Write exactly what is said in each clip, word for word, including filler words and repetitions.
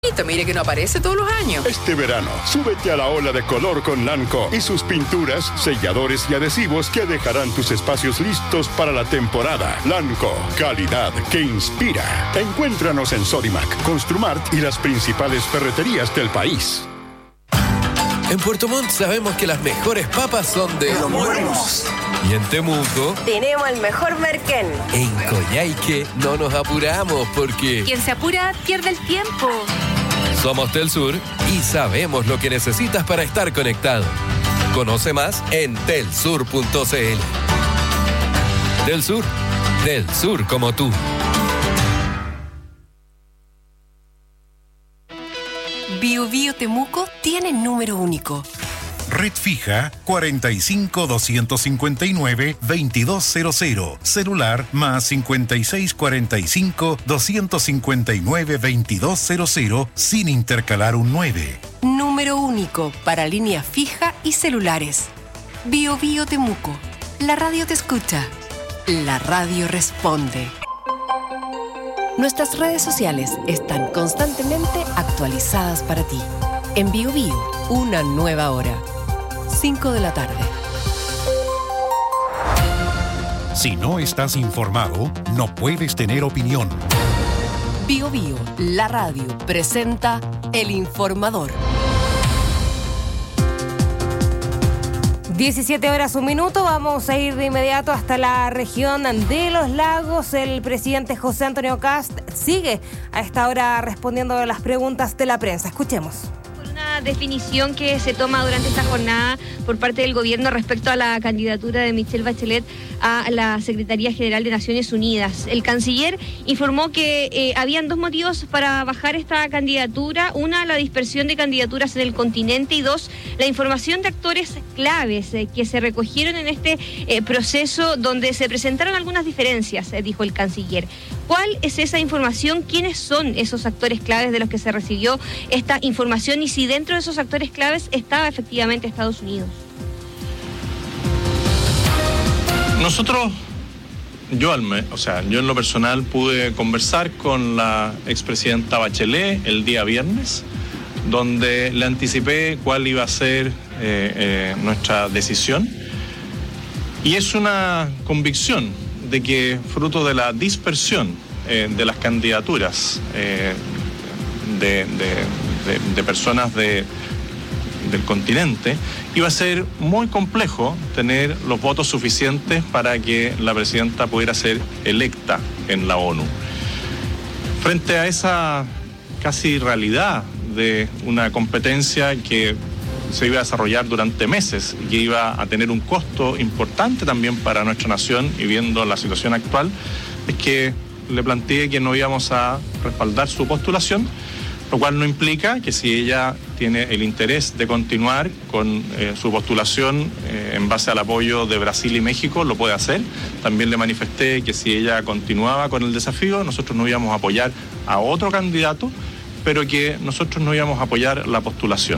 Mire que no aparece todos los años. Este verano, súbete a la ola de color con Lanco y sus pinturas, selladores y adhesivos que dejarán tus espacios listos para la temporada. Lanco, calidad que inspira. Encuéntranos en Sodimac, Construmart y las principales ferreterías del país. En Puerto Montt sabemos que las mejores papas son de Los Buenos. Y en Temuco tenemos el mejor merquén. En Coyhaique no nos apuramos porque quien se apura pierde el tiempo. Somos Telsur y sabemos lo que necesitas para estar conectado. Conoce más en telsur punto c l. Telsur, del sur como tú. Bio Bio Temuco tiene número único. Red fija cuarenta y cinco, doscientos cincuenta y nueve, veintidós cero cero. Celular más cincuenta y seis, cuarenta y cinco, doscientos cincuenta y nueve, veintidós cero cero sin intercalar un nueve. Número único para línea fija y celulares. Bio Bio Temuco. La radio te escucha. La radio responde. Nuestras redes sociales están constantemente actualizadas para ti. En Bio Bio, una nueva hora. cinco de la tarde. Si no estás informado, no puedes tener opinión. Bio Bio, la radio, presenta El Informador. diecisiete horas, un minuto. Vamos a ir de inmediato hasta la región de Los Lagos. El presidente José Antonio Kast sigue a esta hora respondiendo a las preguntas de la prensa. Escuchemos. Definición que se toma durante esta jornada por parte del gobierno respecto a la candidatura de Michelle Bachelet a la Secretaría General de Naciones Unidas. El canciller informó que eh, habían dos motivos para bajar esta candidatura. Una, la dispersión de candidaturas en el continente, y dos, la información de actores claves eh, que se recogieron en este eh, proceso donde se presentaron algunas diferencias, eh, dijo el canciller. ¿Cuál es esa información? ¿Quiénes son esos actores claves de los que se recibió esta información? Y si dentro de esos actores claves estaba efectivamente Estados Unidos. Nosotros, yo, al me, o sea, yo en lo personal pude conversar con la expresidenta Bachelet el día viernes, donde le anticipé cuál iba a ser eh, eh, nuestra decisión. Y es una convicción de que, fruto de la dispersión eh, de las candidaturas eh, de, de, de, de personas de, del continente, iba a ser muy complejo tener los votos suficientes para que la presidenta pudiera ser electa en la ONU. Frente a esa casi realidad de una competencia que se iba a desarrollar durante meses y que iba a tener un costo importante también para nuestra nación, y viendo la situación actual, es que le planteé que no íbamos a respaldar su postulación, lo cual no implica que si ella tiene el interés de continuar con eh, su postulación eh, en base al apoyo de Brasil y México, lo puede hacer. También le manifesté que si ella continuaba con el desafío, nosotros no íbamos a apoyar a otro candidato, pero que nosotros no íbamos a apoyar la postulación.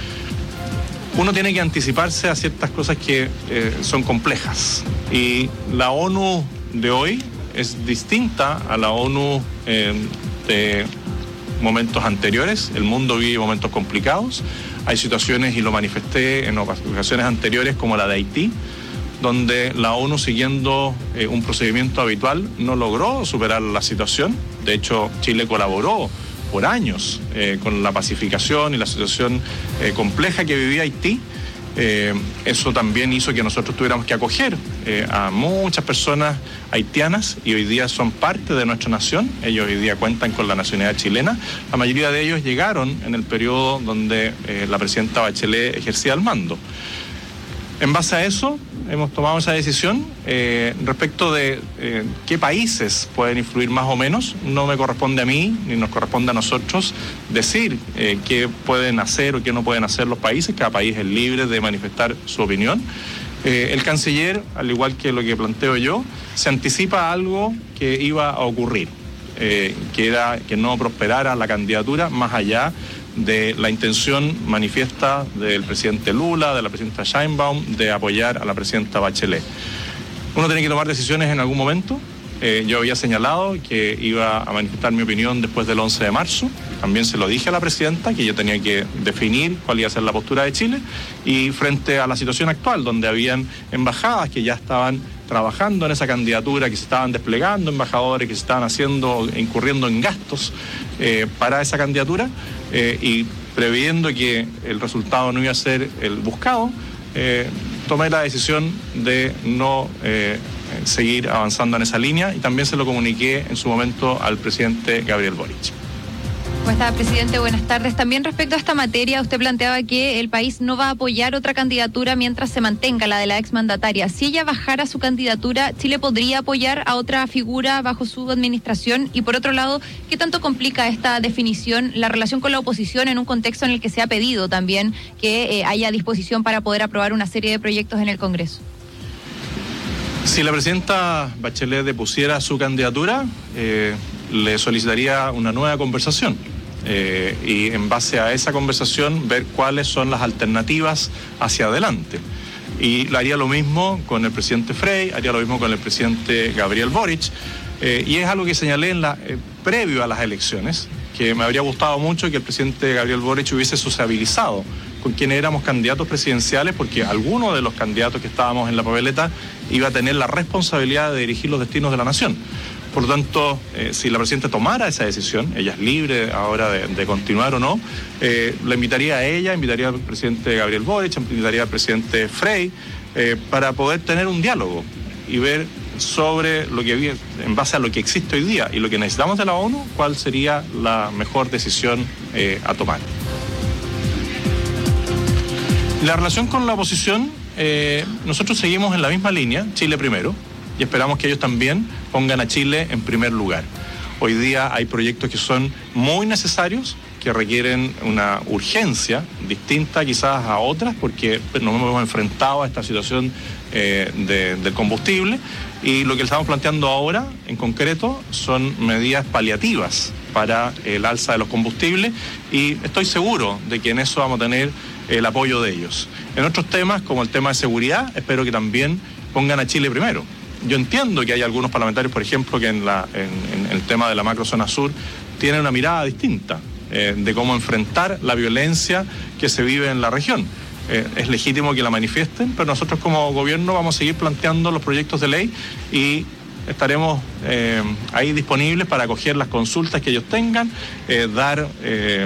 Uno tiene que anticiparse a ciertas cosas que eh, son complejas, y la ONU de hoy es distinta a la ONU eh, de momentos anteriores. El mundo vive momentos complicados. Hay situaciones, y lo manifesté en ocasiones anteriores, como la de Haití, donde la ONU, siguiendo eh, un procedimiento habitual, no logró superar la situación. De hecho, Chile colaboró por años eh, con la pacificación y la situación eh, compleja que vivía Haití. Eh, eso también hizo que nosotros tuviéramos que acoger eh, a muchas personas haitianas, y hoy día son parte de nuestra nación. Ellos hoy día cuentan con la nacionalidad chilena. La mayoría de ellos llegaron en el periodo donde eh, la presidenta Bachelet ejercía el mando. En base a eso, hemos tomado esa decisión. Eh, respecto de eh, qué países pueden influir más o menos, no me corresponde a mí, ni nos corresponde a nosotros decir eh, qué pueden hacer o qué no pueden hacer los países. Cada país es libre de manifestar su opinión. Eh, el canciller, al igual que lo que planteo yo, se anticipa a algo que iba a ocurrir, eh, que era que no prosperara la candidatura más allá de la intención manifiesta del presidente Lula, de la presidenta Sheinbaum, de apoyar a la presidenta Bachelet. Uno tiene que tomar decisiones en algún momento. Eh, yo había señalado que iba a manifestar mi opinión después del once de marzo. también se lo dije a la presidenta, que yo tenía que definir cuál iba a ser la postura de Chile, y frente a la situación actual, donde habían embajadas que ya estaban trabajando en esa candidatura, que se estaban desplegando embajadores, que se estaban haciendo, incurriendo en gastos eh, para esa candidatura, eh, y previendo que el resultado no iba a ser el buscado, eh, tomé la decisión de no eh, seguir avanzando en esa línea, y también se lo comuniqué en su momento al presidente Gabriel Boric. ¿Cómo está, presidente? Buenas tardes. También respecto a esta materia, usted planteaba que el país no va a apoyar otra candidatura mientras se mantenga la de la exmandataria. Si ella bajara su candidatura, ¿Chile podría apoyar a otra figura bajo su administración? Y por otro lado, ¿qué tanto complica esta definición la relación con la oposición en un contexto en el que se ha pedido también que eh, haya disposición para poder aprobar una serie de proyectos en el Congreso? Si la presidenta Bachelet depusiera su candidatura, eh, le solicitaría una nueva conversación. Eh, y en base a esa conversación ver cuáles son las alternativas hacia adelante. Y haría lo mismo con el presidente Frey, haría lo mismo con el presidente Gabriel Boric, eh, y es algo que señalé en la, eh, previo a las elecciones, que me habría gustado mucho que el presidente Gabriel Boric hubiese sociabilizado con quienes éramos candidatos presidenciales, porque alguno de los candidatos que estábamos en la papeleta iba a tener la responsabilidad de dirigir los destinos de la nación. Por lo tanto, eh, si la presidenta tomara esa decisión, ella es libre ahora de, de continuar o no, eh, le invitaría a ella, invitaría al presidente Gabriel Boric, invitaría al presidente Frey, eh, para poder tener un diálogo y ver sobre lo que, en base a lo que existe hoy día y lo que necesitamos de la ONU, cuál sería la mejor decisión eh, a tomar. La relación con la oposición, eh, nosotros seguimos en la misma línea, Chile primero, y esperamos que ellos también pongan a Chile en primer lugar. Hoy día hay proyectos que son muy necesarios, que requieren una urgencia distinta quizás a otras, porque nos hemos enfrentado a esta situación eh, de, del combustible, y lo que estamos planteando ahora, en concreto, son medidas paliativas para el alza de los combustibles, y estoy seguro de que en eso vamos a tener el apoyo de ellos. En otros temas, como el tema de seguridad, espero que también pongan a Chile primero. Yo entiendo que hay algunos parlamentarios, por ejemplo, que en, la, en, en el tema de la macrozona sur tienen una mirada distinta eh, de cómo enfrentar la violencia que se vive en la región. Eh, es legítimo que la manifiesten, pero nosotros como gobierno vamos a seguir planteando los proyectos de ley y estaremos eh, ahí disponibles para acoger las consultas que ellos tengan, eh, dar, eh,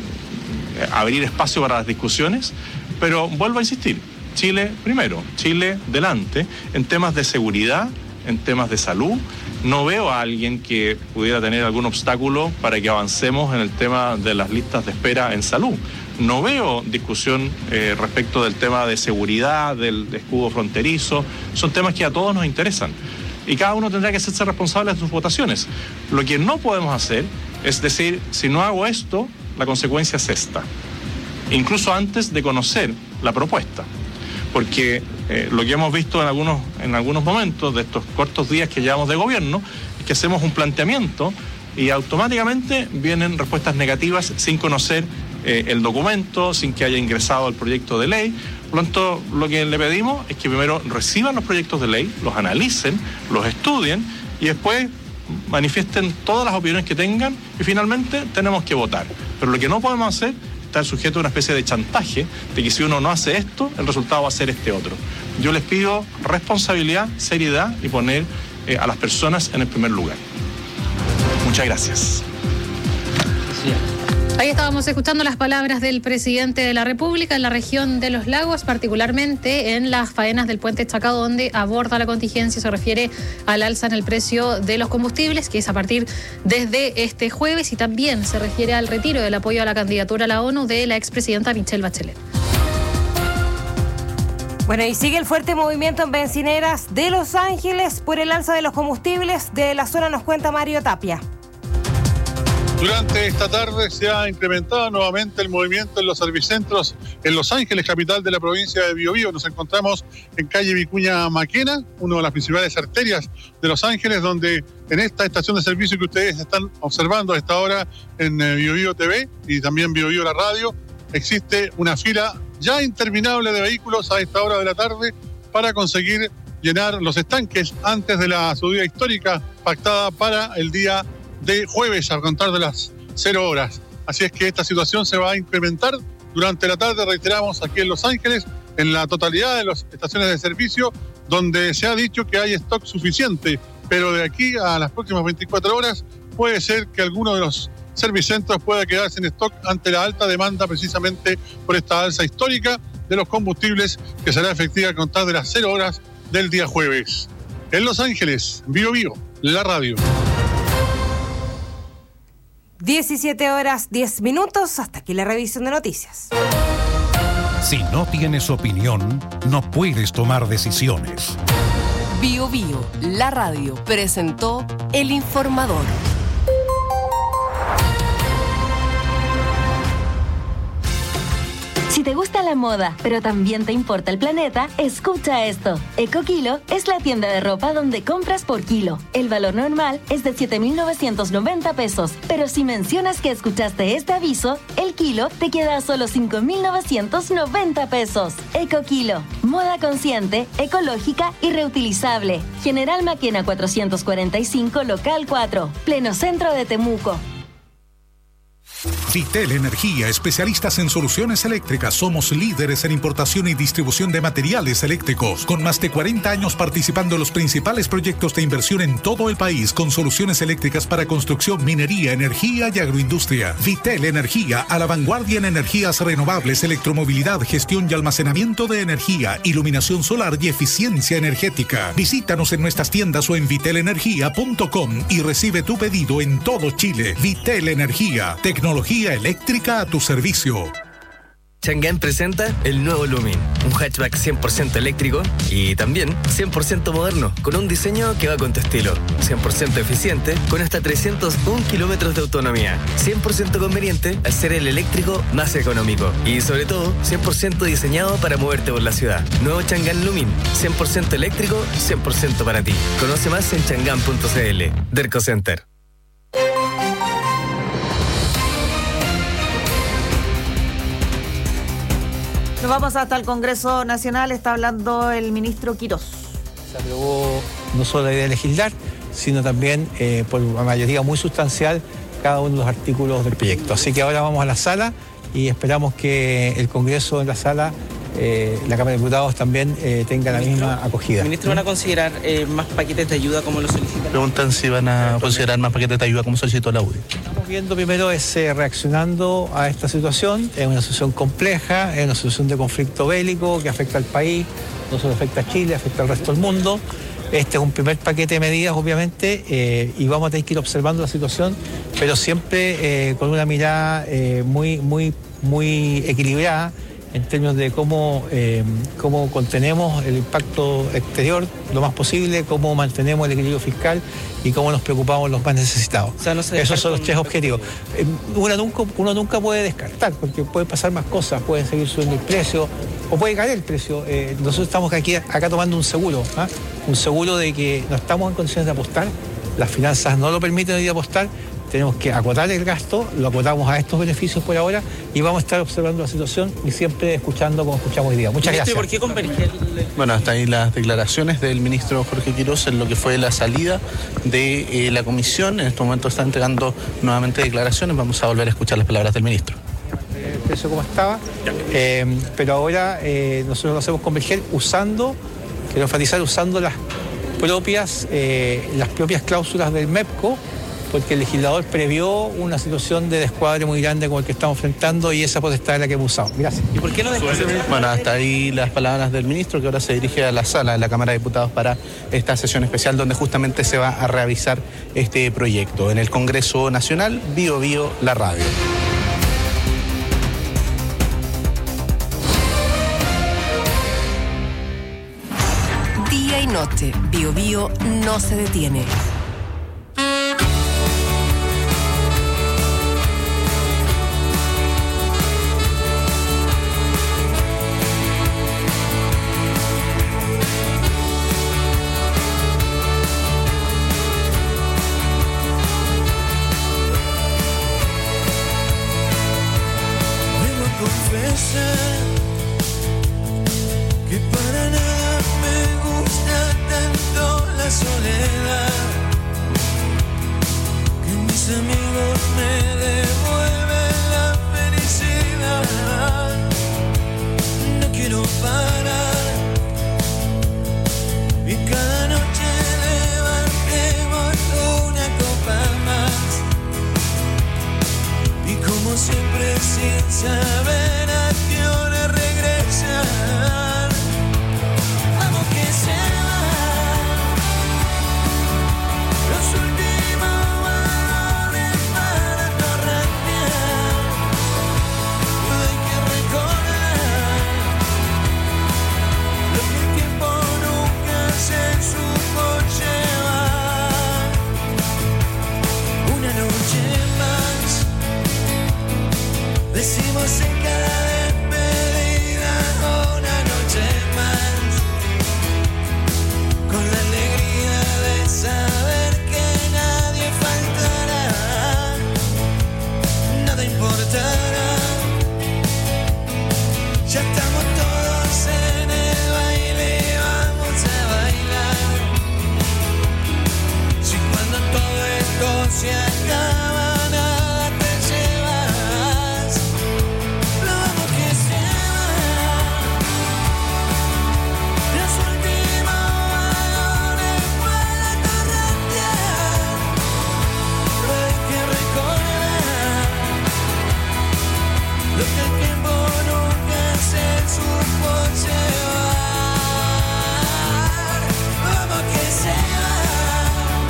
abrir espacio para las discusiones, pero vuelvo a insistir, Chile primero, Chile delante, en temas de seguridad, en temas de salud. No veo a alguien que pudiera tener algún obstáculo para que avancemos en el tema de las listas de espera en salud. No veo discusión eh, respecto del tema de seguridad, del escudo fronterizo. Son temas que a todos nos interesan. Y cada uno tendrá que hacerse responsable de sus votaciones. Lo que no podemos hacer es decir, si no hago esto, la consecuencia es esta. Incluso antes de conocer la propuesta. Porque eh, lo que hemos visto en algunos, en algunos momentos de estos cortos días que llevamos de gobierno es que hacemos un planteamiento y automáticamente vienen respuestas negativas sin conocer eh, el documento, sin que haya ingresado el proyecto de ley. Por lo tanto, lo que le pedimos es que primero reciban los proyectos de ley, los analicen, los estudien y después manifiesten todas las opiniones que tengan y finalmente tenemos que votar. Pero lo que no podemos hacer estar sujeto a una especie de chantaje de que si uno no hace esto, el resultado va a ser este otro. Yo les pido responsabilidad, seriedad y poner eh, a las personas en el primer lugar. Muchas gracias. Ahí estábamos escuchando las palabras del presidente de la República en la región de Los Lagos, particularmente en las faenas del Puente Chacao, donde aborda la contingencia y se refiere al alza en el precio de los combustibles, que es a partir desde este jueves, y también se refiere al retiro del apoyo a la candidatura a la ONU de la expresidenta Michelle Bachelet. Bueno, y sigue el fuerte movimiento en bencineras de Los Ángeles por el alza de los combustibles. De la zona nos cuenta Mario Tapia. Durante esta tarde se ha incrementado nuevamente el movimiento en los servicentros en Los Ángeles, capital de la provincia de Biobío. Nos encontramos en calle Vicuña Maquena, una de las principales arterias de Los Ángeles, donde en esta estación de servicio que ustedes están observando a esta hora en Biobío T V y también Biobío la radio, existe una fila ya interminable de vehículos a esta hora de la tarde para conseguir llenar los estanques antes de la subida histórica pactada para el día de jueves, al contar de las cero horas. así es que esta situación se va a incrementar durante la tarde, reiteramos, aquí en Los Ángeles, en la totalidad de las estaciones de servicio, donde se ha dicho que hay stock suficiente, pero de aquí a las próximas veinticuatro horas puede ser que alguno de los servicentros pueda quedarse en stock ante la alta demanda, precisamente por esta alza histórica de los combustibles que será efectiva a contar de las cero horas del día jueves. En Los Ángeles, Bio Bio, la radio. diecisiete horas diez minutos, hasta aquí la revisión de noticias. Si no tienes opinión, no puedes tomar decisiones. Bio Bio, la radio, presentó El Informador. Si te gusta la moda, pero también te importa el planeta, escucha esto. EcoKilo es la tienda de ropa donde compras por kilo. El valor normal es de siete mil novecientos noventa pesos, pero si mencionas que escuchaste este aviso, el kilo te queda a solo cinco mil novecientos noventa pesos. EcoKilo, moda consciente, ecológica y reutilizable. General Maquena cuatrocientos cuarenta y cinco, local cuatro, pleno centro de Temuco. Vitel Energía, especialistas en soluciones eléctricas. Somos líderes en importación y distribución de materiales eléctricos, con más de cuarenta años participando en los principales proyectos de inversión en todo el país, con soluciones eléctricas para construcción, minería, energía y agroindustria. Vitel Energía, a la vanguardia en energías renovables, electromovilidad, gestión y almacenamiento de energía, iluminación solar y eficiencia energética. Visítanos en nuestras tiendas o en vitel energía punto com y recibe tu pedido en todo Chile. Vitel Energía, tecnología eléctrica a tu servicio. Chang'an presenta el nuevo Lumin, un hatchback cien por ciento eléctrico y también cien por ciento moderno, con un diseño que va con tu estilo, cien por ciento eficiente, con hasta trescientos uno kilómetros de autonomía, cien por ciento conveniente al ser el eléctrico más económico y sobre todo cien por ciento diseñado para moverte por la ciudad. Nuevo Chang'an Lumin, cien por ciento eléctrico, cien por ciento para ti. Conoce más en chang'an punto c l. Derco Center. Nos vamos hasta el Congreso Nacional, está hablando el ministro Quirós. Se aprobó no solo la idea de legislar, sino también eh, por una mayoría muy sustancial cada uno de los artículos del proyecto. Así que ahora vamos a la sala y esperamos que el Congreso en la sala, eh, la Cámara de Diputados también eh, tenga la misma acogida. ¿Ministro, van a considerar eh, más paquetes de ayuda como lo solicitan? Preguntan si van a considerar más paquetes de ayuda como solicitó la U D I. Estamos viendo primero es eh, reaccionando a esta situación. Es una situación compleja, es una situación de conflicto bélico que afecta al país, no solo afecta a Chile, afecta al resto del mundo. Este es un primer paquete de medidas, obviamente, eh, y vamos a tener que ir observando la situación, pero siempre eh, con una mirada eh, muy, muy, muy equilibrada en términos de cómo, eh, cómo contenemos el impacto exterior lo más posible, cómo mantenemos el equilibrio fiscal y cómo nos preocupamos los más necesitados. O sea, no Esos son los tres objetivos. Eh, uno, nunca, uno nunca puede descartar, porque pueden pasar más cosas, pueden seguir subiendo el precio o puede caer el precio. Eh, nosotros estamos aquí acá tomando un seguro, ¿ah? un seguro de que no estamos en condiciones de apostar, las finanzas no lo permiten hoy de apostar. Tenemos que acotar el gasto, lo acotamos a estos beneficios por ahora y vamos a estar observando la situación y siempre escuchando como escuchamos hoy día. Muchas gracias. ¿Por qué converger? Bueno, hasta ahí las declaraciones del ministro Jorge Quirós en lo que fue la salida de eh, la comisión. En este momento está entregando nuevamente declaraciones. Vamos a volver a escuchar las palabras del ministro. El precio como estaba, eh, pero ahora eh, nosotros lo hacemos converger usando, quiero enfatizar, usando las propias, eh, las propias cláusulas del MEPCO, porque el legislador previó una situación de descuadre muy grande como el que estamos enfrentando y esa potestad es la que hemos usado. Gracias. ¿Y por qué no después? Bueno, hasta ahí las palabras del ministro, que ahora se dirige a la sala de la Cámara de Diputados para esta sesión especial donde justamente se va a revisar este proyecto. En el Congreso Nacional, Bio Bio, la radio. Día y noche, Bio Bio no se detiene. Que para nada me gusta tanto la soledad, que mis amigos me devuelven sin saber a qué hora regresar. Vamos que se van los últimos balones para torrentear. Hay que recordar lo que el tiempo nunca se supo llevar. Una noche más decimos en cada despedida, una noche más, con la alegría de saber que nadie faltará, nada importará. Ya estamos todos en el baile y vamos a bailar. Si cuando todo esto se acaba nada te llevas, lo vamos que se van los últimos balones para torrentear. Hay que recordar lo que el tiempo nunca se supo llevar. Vamos que se van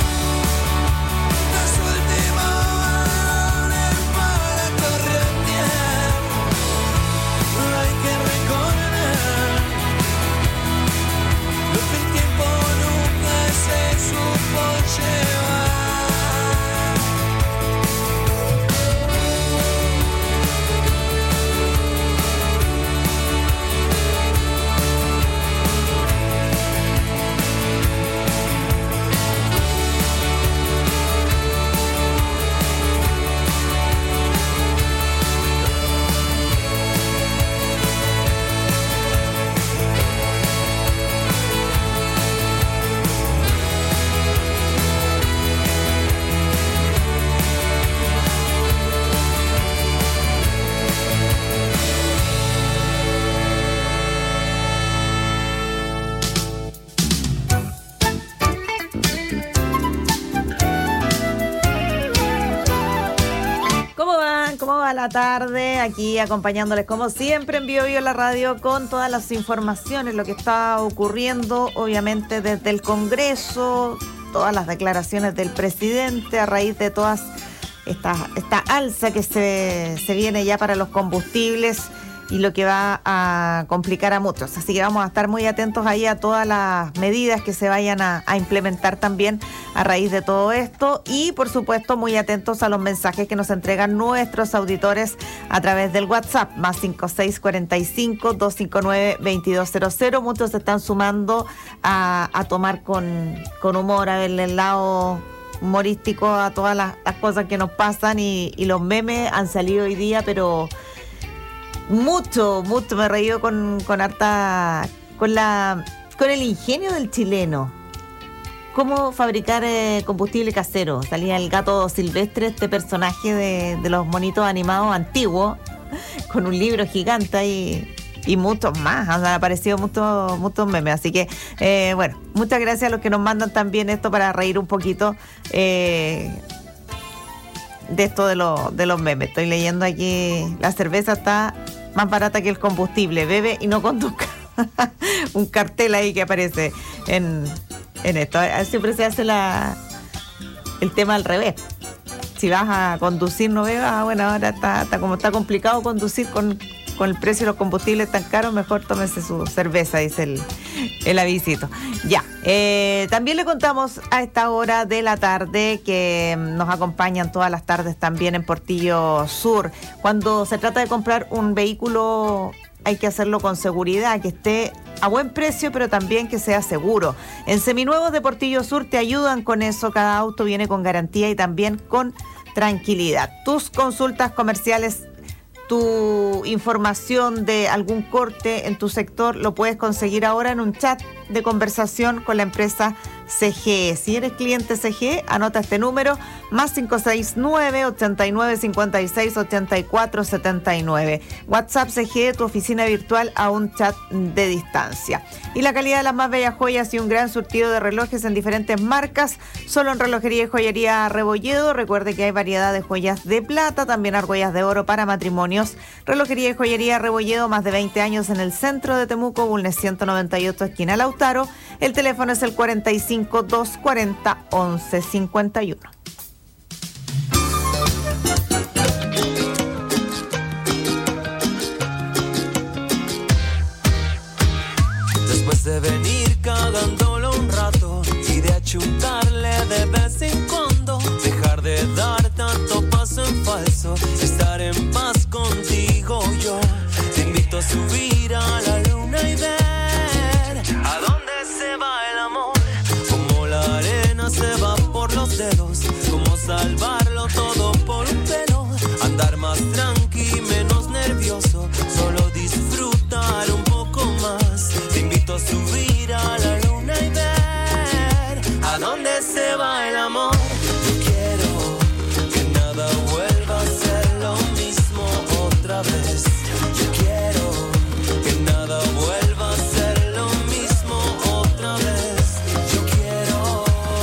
los últimos balones para torrentear. Hay que recordar lo que el tiempo nunca se supo llevar. ¿Cómo van? ¿Cómo va la tarde? Aquí acompañándoles como siempre en Bio Bio la radio con todas las informaciones, lo que está ocurriendo obviamente desde el Congreso, todas las declaraciones del presidente a raíz de todas esta, esta alza que se, se viene ya para los combustibles y lo que va a complicar a muchos. Así que vamos a estar muy atentos ahí a todas las medidas que se vayan a, a implementar también a raíz de todo esto y por supuesto muy atentos a los mensajes que nos entregan nuestros auditores a través del WhatsApp más cinco seis cuatro cinco, dos cinco nueve, dos dos cero cero. Muchos se están sumando a, a tomar con, con humor, a verle el lado humorístico a todas las, las cosas que nos pasan y, y los memes han salido hoy día, pero mucho, mucho me he reído con, con harta, con la, con el ingenio del chileno. Cómo fabricar eh, combustible casero. Salía el gato silvestre, este personaje de, de los monitos animados antiguos, con un libro gigante ahí y muchos más. Han aparecido muchos, muchos memes. Así que, eh, bueno, muchas gracias a los que nos mandan también esto para reír un poquito. Eh, de esto de, lo, de los memes. Estoy leyendo aquí, la cerveza está más barata que el combustible, bebe y no conduzca. Un cartel ahí que aparece en, en esto. Siempre se hace la, el tema al revés. Si vas a conducir no bebas, ah, bueno, ahora está, está como está complicado conducir con, con el precio de los combustibles tan caros, mejor tómese su cerveza, dice el, el avisito. Ya, eh, también le contamos a esta hora de la tarde que nos acompañan todas las tardes también en Portillo Sur. Cuando se trata de comprar un vehículo hay que hacerlo con seguridad, que esté a buen precio, pero también que sea seguro. En Seminuevos de Portillo Sur te ayudan con eso. Cada auto viene con garantía y también con tranquilidad. Tus consultas comerciales, tu información de algún corte en tu sector, lo puedes conseguir ahora en un chat de conversación con la empresa C G E. Si eres cliente C G E, anota este número, más cinco seis nueve, ochenta y nueve, cincuenta y seis, ochenta y cuatro, setenta y nueve. WhatsApp C G E, tu oficina virtual a un chat de distancia. Y la calidad de las más bellas joyas y un gran surtido de relojes en diferentes marcas, solo en Relojería y Joyería Rebolledo. Recuerde que hay variedad de joyas de plata, también argollas de oro para matrimonios. Relojería y Joyería Rebolledo, más de veinte años en el centro de Temuco, Bulnes ciento noventa y ocho, esquina Lautaro. El teléfono es el cuarenta y cinco, doscientos cuarenta, once cincuenta y uno. Después de venir cagándolo un rato y de achuntarle de vez en cuando, dejar de dar tanto paso en falso, estar en paz contigo yo. Te invito a subir a la luna y ver a dónde se va el amor. Como la arena se va por los dedos, como salvarlo todo por un pelo. Andar más tranqui, menos nervioso, solo disfrutar un poco más. Te invito a subir a la luna y ver a dónde se va el amor. Yo quiero que nada vuelva a ser lo mismo otra vez. Yo quiero que nada vuelva a ser lo mismo otra vez. Yo quiero.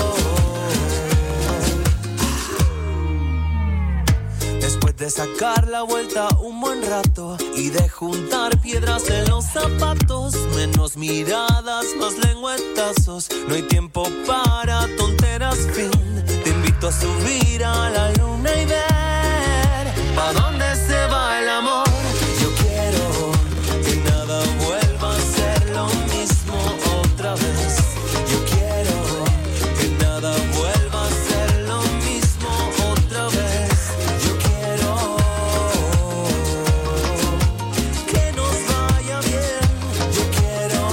Después de sacar la vuelta un buen rato y de juntar piedras en los zapatos, menos miradas, más lengüetazos, no hay tiempo para tonteras, fin. Te invito a subir a la luna y ver ¿pa' dónde se va el amor? Yo quiero que nada vuelva a ser lo mismo otra vez. Yo quiero que nada vuelva a ser lo mismo otra vez. Yo quiero que nos vaya bien. Yo quiero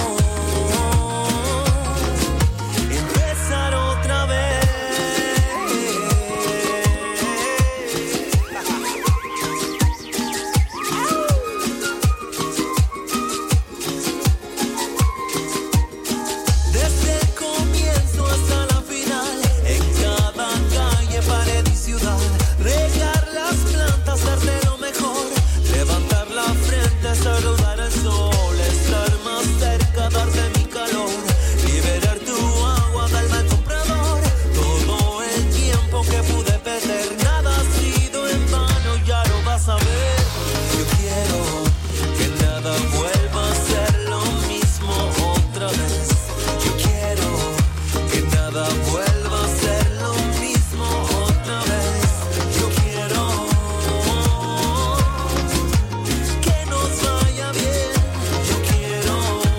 empezar otra vez. Desde el comienzo hasta la final, en cada calle, pared y ciudad, regar las plantas, darte lo mejor, levantar la frente, saludar al sol, estar más cerca, darte mi calor, liberar tu agua, darme al comprador, todo el tiempo que pude perder, nada ha sido en vano, ya lo vas a ver. Yo quiero que nada vuelva a ser lo mismo otra vez. Yo quiero que nada vuelva a ser lo mismo otra vez. Yo quiero que nos vaya bien. Yo quiero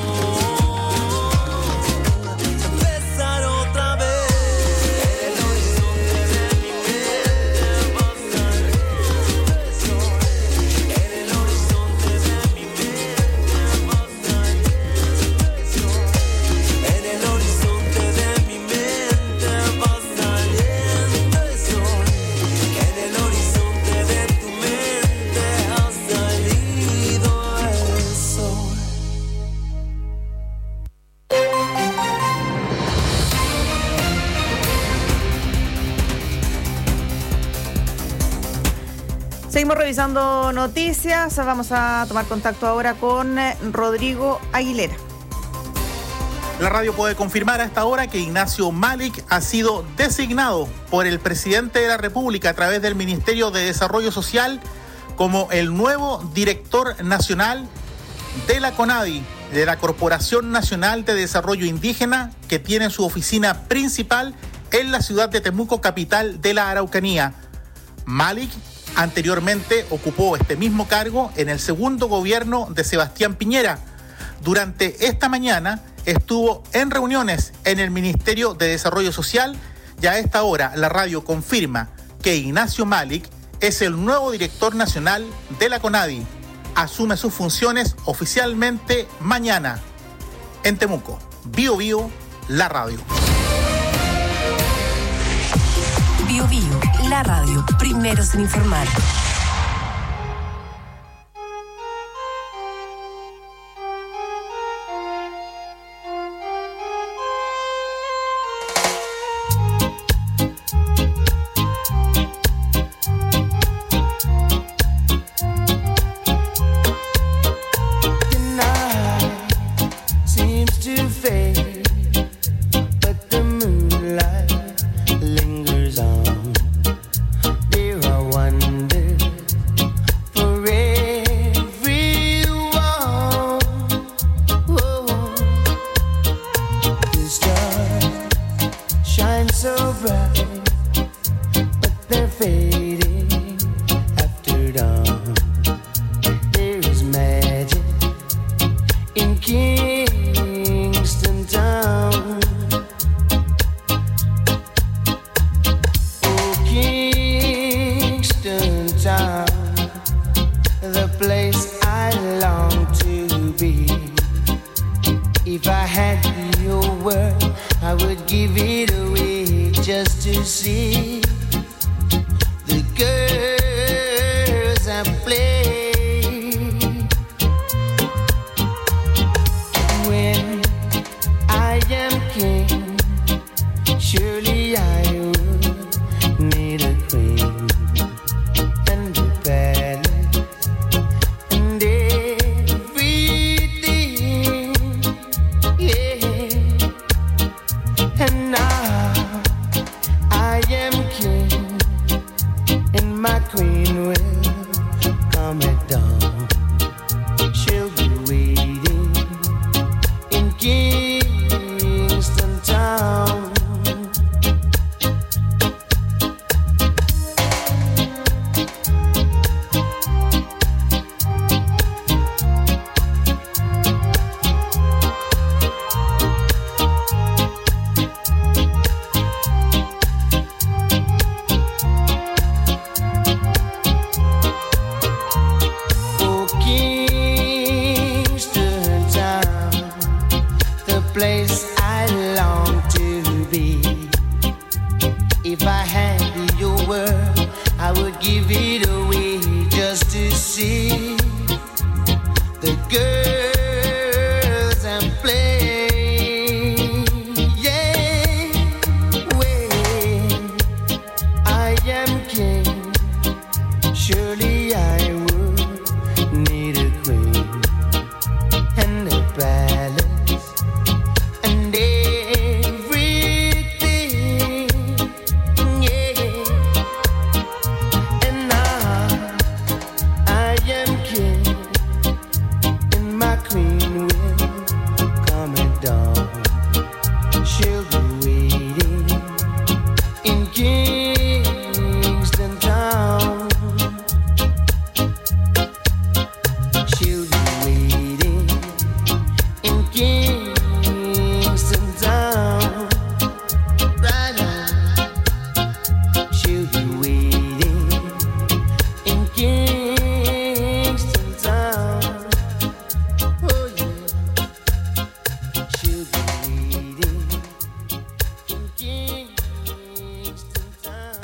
empezar otra vez. El horizonte de mi mente va a estar en el horizonte de mi mente va a estar en el horizonte de mi mente va saliendo el sol. En el horizonte de tu mente ha salido el sol. Seguimos revisando noticias. Vamos a tomar contacto ahora con eh, Rodrigo Aguilera. La radio puede confirmar a esta hora que Ignacio Malik ha sido designado por el presidente de la República a través del Ministerio de Desarrollo Social como el nuevo director nacional de la CONADI, de la Corporación Nacional de Desarrollo Indígena, que tiene su oficina principal en la ciudad de Temuco, capital de la Araucanía. Malik anteriormente ocupó este mismo cargo en el segundo gobierno de Sebastián Piñera. Durante esta mañana estuvo en reuniones en el Ministerio de Desarrollo Social y a esta hora la radio confirma que Ignacio Malik es el nuevo director nacional de la CONADI. Asume sus funciones oficialmente mañana. En Temuco, Bio Bio, la radio. Bio Bio, la radio, primeros en informar. the place I long to be. If I had your word, I would give it away just to see the girls I play. When I am king, surely I would need a queen and a palace and everything, yeah. And now I am king, and my queen will come at dawn. She'll be waiting in Kingston Town. Oh, Kingston Town, the place I long to be. If I had your word, I would give it away just to see the girls and play. Yeah, when I am king, surely I would need a queen and a palace and everything, yeah. And now I am king, and my queen will come at dawn. She'll be waiting in Kingston Town. She'll be waiting in Kingston Town. Right now, she'll be waiting in Kingston Town. Oh yeah, she'll be waiting in Kingston Town.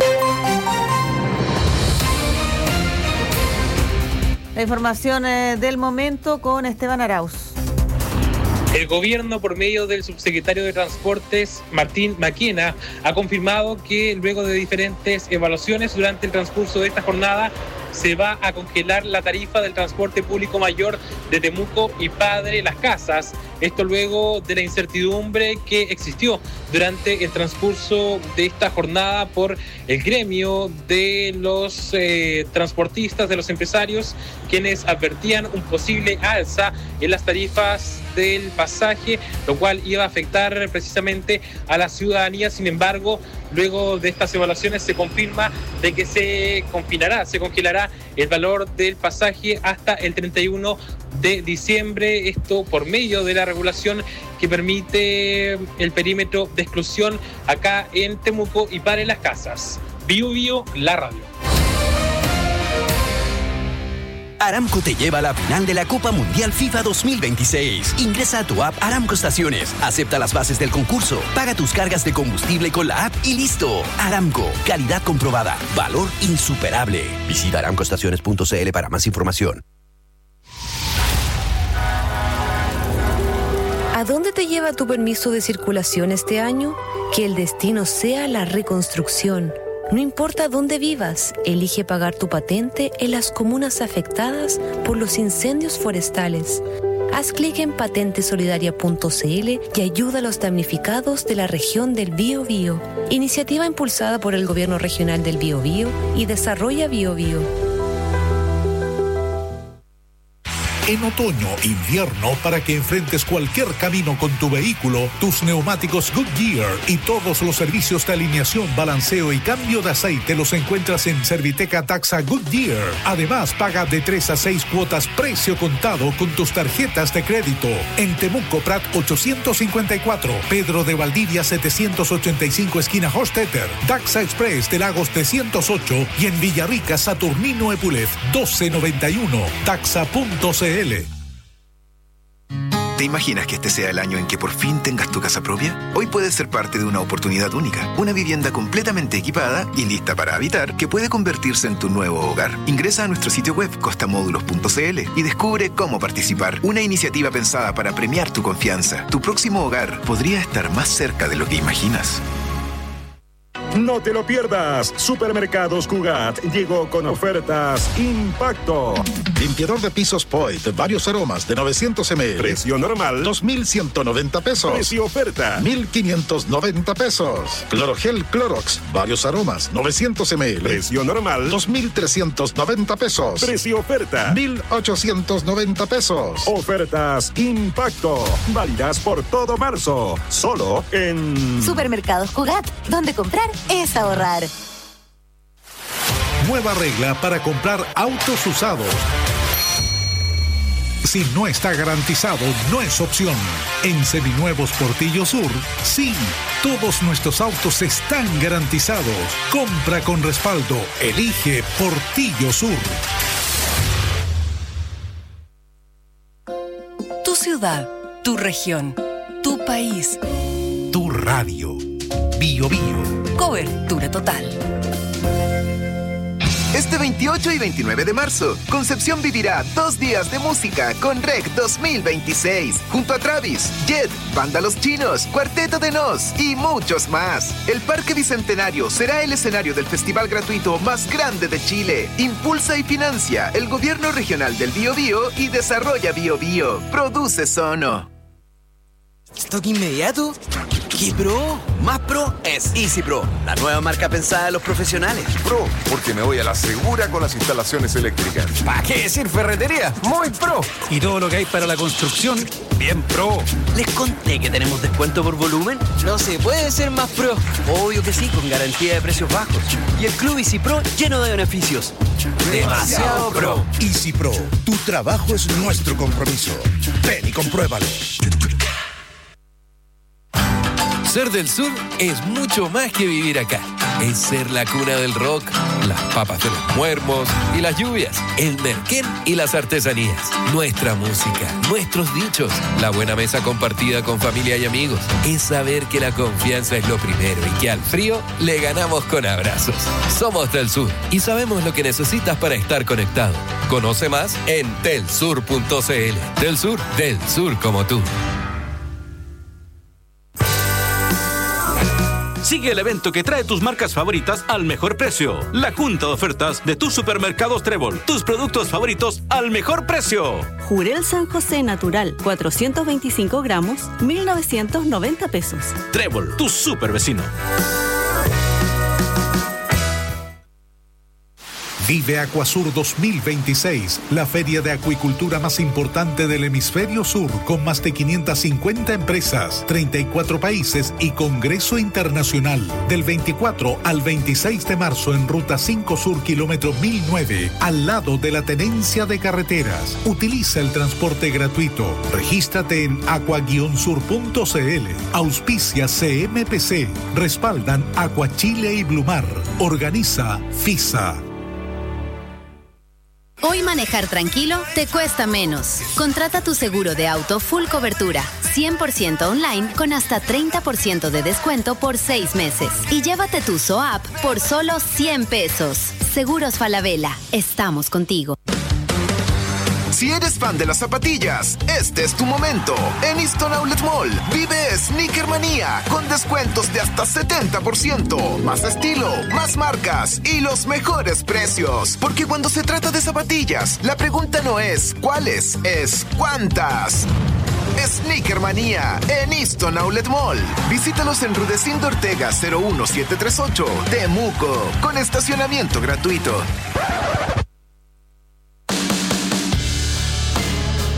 La información eh, del momento con Esteban Arauz. El gobierno, por medio del subsecretario de Transportes, Martín Maquena, ha confirmado que luego de diferentes evaluaciones durante el transcurso de esta jornada se va a congelar la tarifa del transporte público mayor de Temuco y Padre Las Casas. Esto luego de la incertidumbre que existió durante el transcurso de esta jornada por el gremio de los eh, transportistas, de los empresarios, quienes advertían un posible alza en las tarifas del pasaje, lo cual iba a afectar precisamente a la ciudadanía. Sin embargo, luego de estas evaluaciones se confirma de que se confinará, se congelará el valor del pasaje hasta el treinta y uno de diciembre, esto por medio de la regulación que permite el perímetro de exclusión acá en Temuco y Padre Las Casas. Bio Bio, la radio. Aramco te lleva a la final de la Copa Mundial FIFA dos mil veintiséis. Ingresa a tu app Aramco Estaciones, acepta las bases del concurso, paga tus cargas de combustible con la app y listo. Aramco, calidad comprobada, valor insuperable. Visita aramco estaciones punto c l para más información. ¿A dónde te lleva tu permiso de circulación este año? Que el destino sea la reconstrucción. No importa dónde vivas, elige pagar tu patente en las comunas afectadas por los incendios forestales. Haz clic en patente solidaria punto c l y ayuda a los damnificados de la región del Biobío. Iniciativa impulsada por el Gobierno Regional del Biobío y Desarrolla Biobío. En otoño, invierno, para que enfrentes cualquier camino con tu vehículo, tus neumáticos Goodyear y todos los servicios de alineación, balanceo y cambio de aceite los encuentras en Serviteca Taxa Goodyear. Además, paga de tres a seis cuotas precio contado con tus tarjetas de crédito. En Temuco Prat ochocientos cincuenta y cuatro, Pedro de Valdivia setecientos ochenta y cinco esquina Hostetter, Taxa Express de Lagos trescientos ocho y en Villarrica Saturnino Epulef doce noventa y uno. Taxa punto c l. ¿Te imaginas que este sea el año en que por fin tengas tu casa propia? Hoy puedes ser parte de una oportunidad única, una vivienda completamente equipada y lista para habitar que puede convertirse en tu nuevo hogar. Ingresa a nuestro sitio web costamódulos punto c l y descubre cómo participar. Una iniciativa pensada para premiar tu confianza. Tu próximo hogar podría estar más cerca de lo que imaginas. No te lo pierdas. Supermercados Cugat llegó con ofertas Impacto. Limpiador de pisos Poit, varios aromas de novecientos mililitros. Precio normal dos mil ciento noventa pesos. Precio oferta mil quinientos noventa pesos. Clorogel Clorox, varios aromas, novecientos mililitros. Precio normal dos mil trescientos noventa pesos. Precio oferta mil ochocientos noventa pesos. Ofertas Impacto. Válidas por todo marzo. Solo en Supermercados Cugat, donde comprar es ahorrar. Nueva regla para comprar autos usados. Si no está garantizado, no es opción. En Seminuevos Portillo Sur, sí, todos nuestros autos están garantizados. Compra con respaldo. Elige Portillo Sur. Tu ciudad, tu región, tu país, tu radio. Bio Bio. Cobertura total. Este veintiocho y veintinueve de marzo, Concepción vivirá dos días de música con R E C dos mil veintiséis, junto a Travis, Jet, Banda Los Chinos, Cuarteto de Nos y muchos más. El Parque Bicentenario será el escenario del festival gratuito más grande de Chile. Impulsa y financia el Gobierno Regional del Bio Bio y desarrolla Bio Bio. Produce Sono. ¿Stock inmediato? ¿Qué pro? Más pro es Easy Pro, la nueva marca pensada de los profesionales. Pro, porque me voy a la segura con las instalaciones eléctricas. ¿Para qué decir ferretería? Muy pro. Y todo lo que hay para la construcción, bien pro. ¿Les conté que tenemos descuento por volumen? No se puede ser más pro. Obvio que sí, con garantía de precios bajos. Y el Club Easy Pro lleno de beneficios. Demasiado pro. Easy Pro, tu trabajo es nuestro compromiso. Ven y compruébalo. Ser del sur es mucho más que vivir acá. Es ser la cuna del rock, las papas de los muermos y las lluvias, el merquén y las artesanías, nuestra música, nuestros dichos, la buena mesa compartida con familia y amigos. Es saber que la confianza es lo primero y que al frío le ganamos con abrazos. Somos del sur y sabemos lo que necesitas para estar conectado. Conoce más en telsur punto c l. Del sur, del sur como tú. Sigue el evento que trae tus marcas favoritas al mejor precio. La junta de ofertas de tus supermercados Trébol. Tus productos favoritos al mejor precio. Jurel San José Natural, cuatrocientos veinticinco gramos, mil novecientos noventa pesos. Trébol, tu super vecino. Vive Acuasur dos mil veintiséis, la feria de acuicultura más importante del hemisferio sur, con más de quinientas cincuenta empresas, treinta y cuatro países y congreso internacional. Del veinticuatro al veintiséis de marzo en Ruta cinco Sur, kilómetro mil nueve, al lado de la Tenencia de Carreteras. Utiliza el transporte gratuito. Regístrate en aqua guion sur punto c l. Auspicia C M P C. Respaldan Aqua Chile y Blumar. Organiza FISA. Hoy manejar tranquilo te cuesta menos. Contrata tu seguro de auto full cobertura, cien por ciento online con hasta treinta por ciento de descuento por seis meses. Y llévate tu S O A P por solo cien pesos. Seguros Falabella, estamos contigo. Si eres fan de las zapatillas, este es tu momento. En Easton Outlet Mall vive Sneaker Manía con descuentos de hasta setenta por ciento. Más estilo, más marcas y los mejores precios. Porque cuando se trata de zapatillas, la pregunta no es ¿cuáles? Es ¿cuántas? Sneaker Manía en Easton Outlet Mall. Visítalos en Rudecindo Ortega cero uno siete tres ocho, Temuco, con estacionamiento gratuito.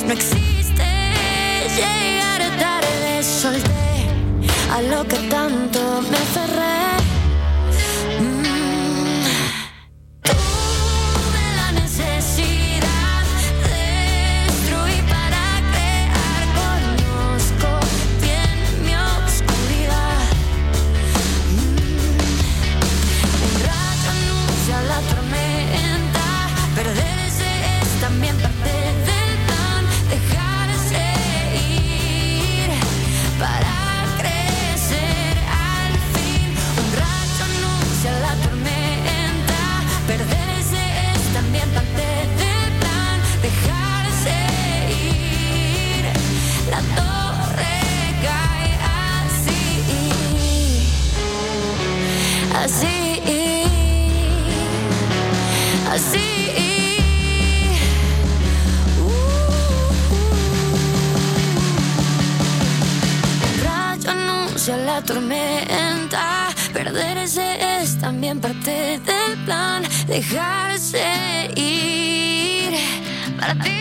no existe llegar tarde. Solté a lo que tanto me aferré. Así, así, uh, un rayo anuncia la tormenta, perderse es también parte del plan, dejarse ir para ti.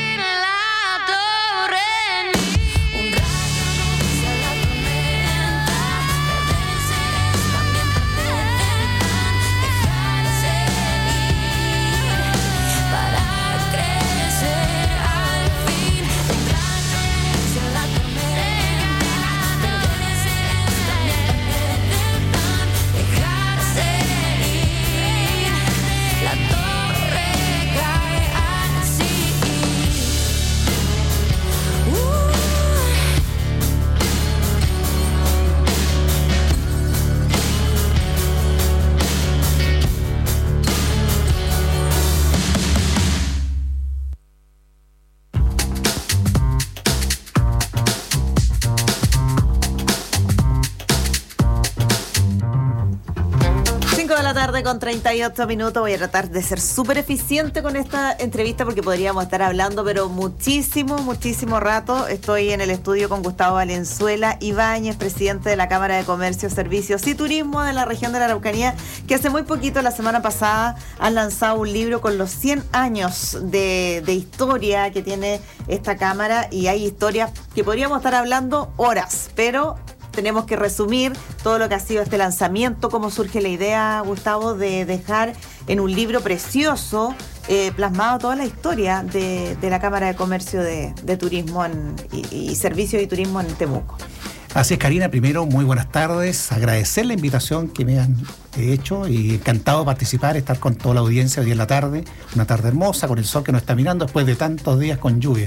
Con treinta y ocho minutos. Voy a tratar de ser súper eficiente con esta entrevista porque podríamos estar hablando pero muchísimo, muchísimo rato. Estoy en el estudio con Gustavo Valenzuela Ibáñez, presidente de la Cámara de Comercio, Servicios y Turismo de la región de la Araucanía, que hace muy poquito, la semana pasada, han lanzado un libro con los cien años de, de historia que tiene esta Cámara, y hay historias que podríamos estar hablando horas, pero tenemos que resumir todo lo que ha sido este lanzamiento, cómo surge la idea, Gustavo, de dejar en un libro precioso eh, plasmado toda la historia de, de la Cámara de Comercio de, de Turismo en, y, y Servicios y Turismo en Temuco. Así es, Karina. Primero, muy buenas tardes. Agradecer la invitación que me han hecho y encantado de participar, estar con toda la audiencia hoy en la tarde. Una tarde hermosa, con el sol que nos está mirando después de tantos días con lluvia.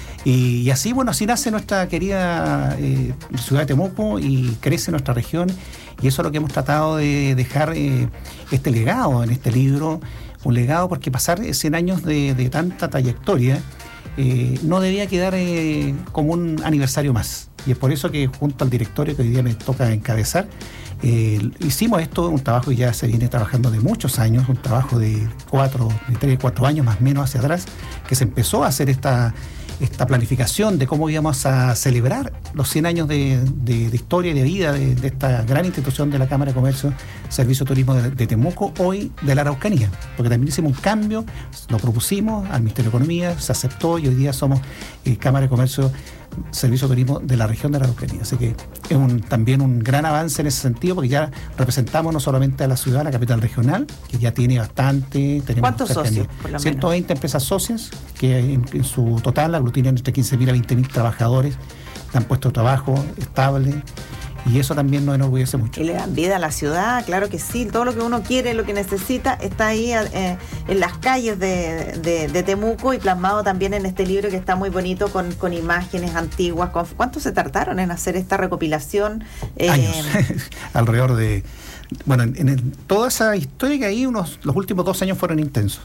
Y, y así, bueno, así nace nuestra querida eh, ciudad de Temuco y crece nuestra región, y eso es lo que hemos tratado de dejar eh, este legado en este libro, un legado porque pasar cien años de, de tanta trayectoria eh, no debía quedar eh, como un aniversario más, y es por eso que junto al directorio que hoy día me toca encabezar, eh, hicimos esto, un trabajo que ya se viene trabajando de muchos años, un trabajo de cuatro, de tres, cuatro años más o menos hacia atrás, que se empezó a hacer esta esta planificación de cómo íbamos a celebrar los cien años de, de, de historia y de vida de, de esta gran institución de la Cámara de Comercio, Servicio Turismo de, de Temuco, hoy de la Araucanía, porque también hicimos un cambio, lo propusimos al Ministerio de Economía, se aceptó y hoy día somos eh, Cámara de Comercio, Servicio Turismo de la región de la Araucanía. Así que es un, también un gran avance en ese sentido, porque ya representamos no solamente a la ciudad, la capital regional, que ya tiene bastante. Tenemos ¿Cuántos socios, por lo menos? ciento veinte empresas socias, que en, en su total aglutinan entre quince mil a veinte mil trabajadores, dan puesto de trabajo estable. Y eso también nos enorgullece mucho. Y le dan vida a la ciudad, claro que sí. Todo lo que uno quiere, lo que necesita, está ahí eh, en las calles de, de, de Temuco, y plasmado también en este libro que está muy bonito, con, con imágenes antiguas. Con, ¿Cuánto se tardaron en hacer esta recopilación? Eh, Años. Alrededor de... Bueno, en, en toda esa historia que hay, unos, los últimos dos años fueron intensos.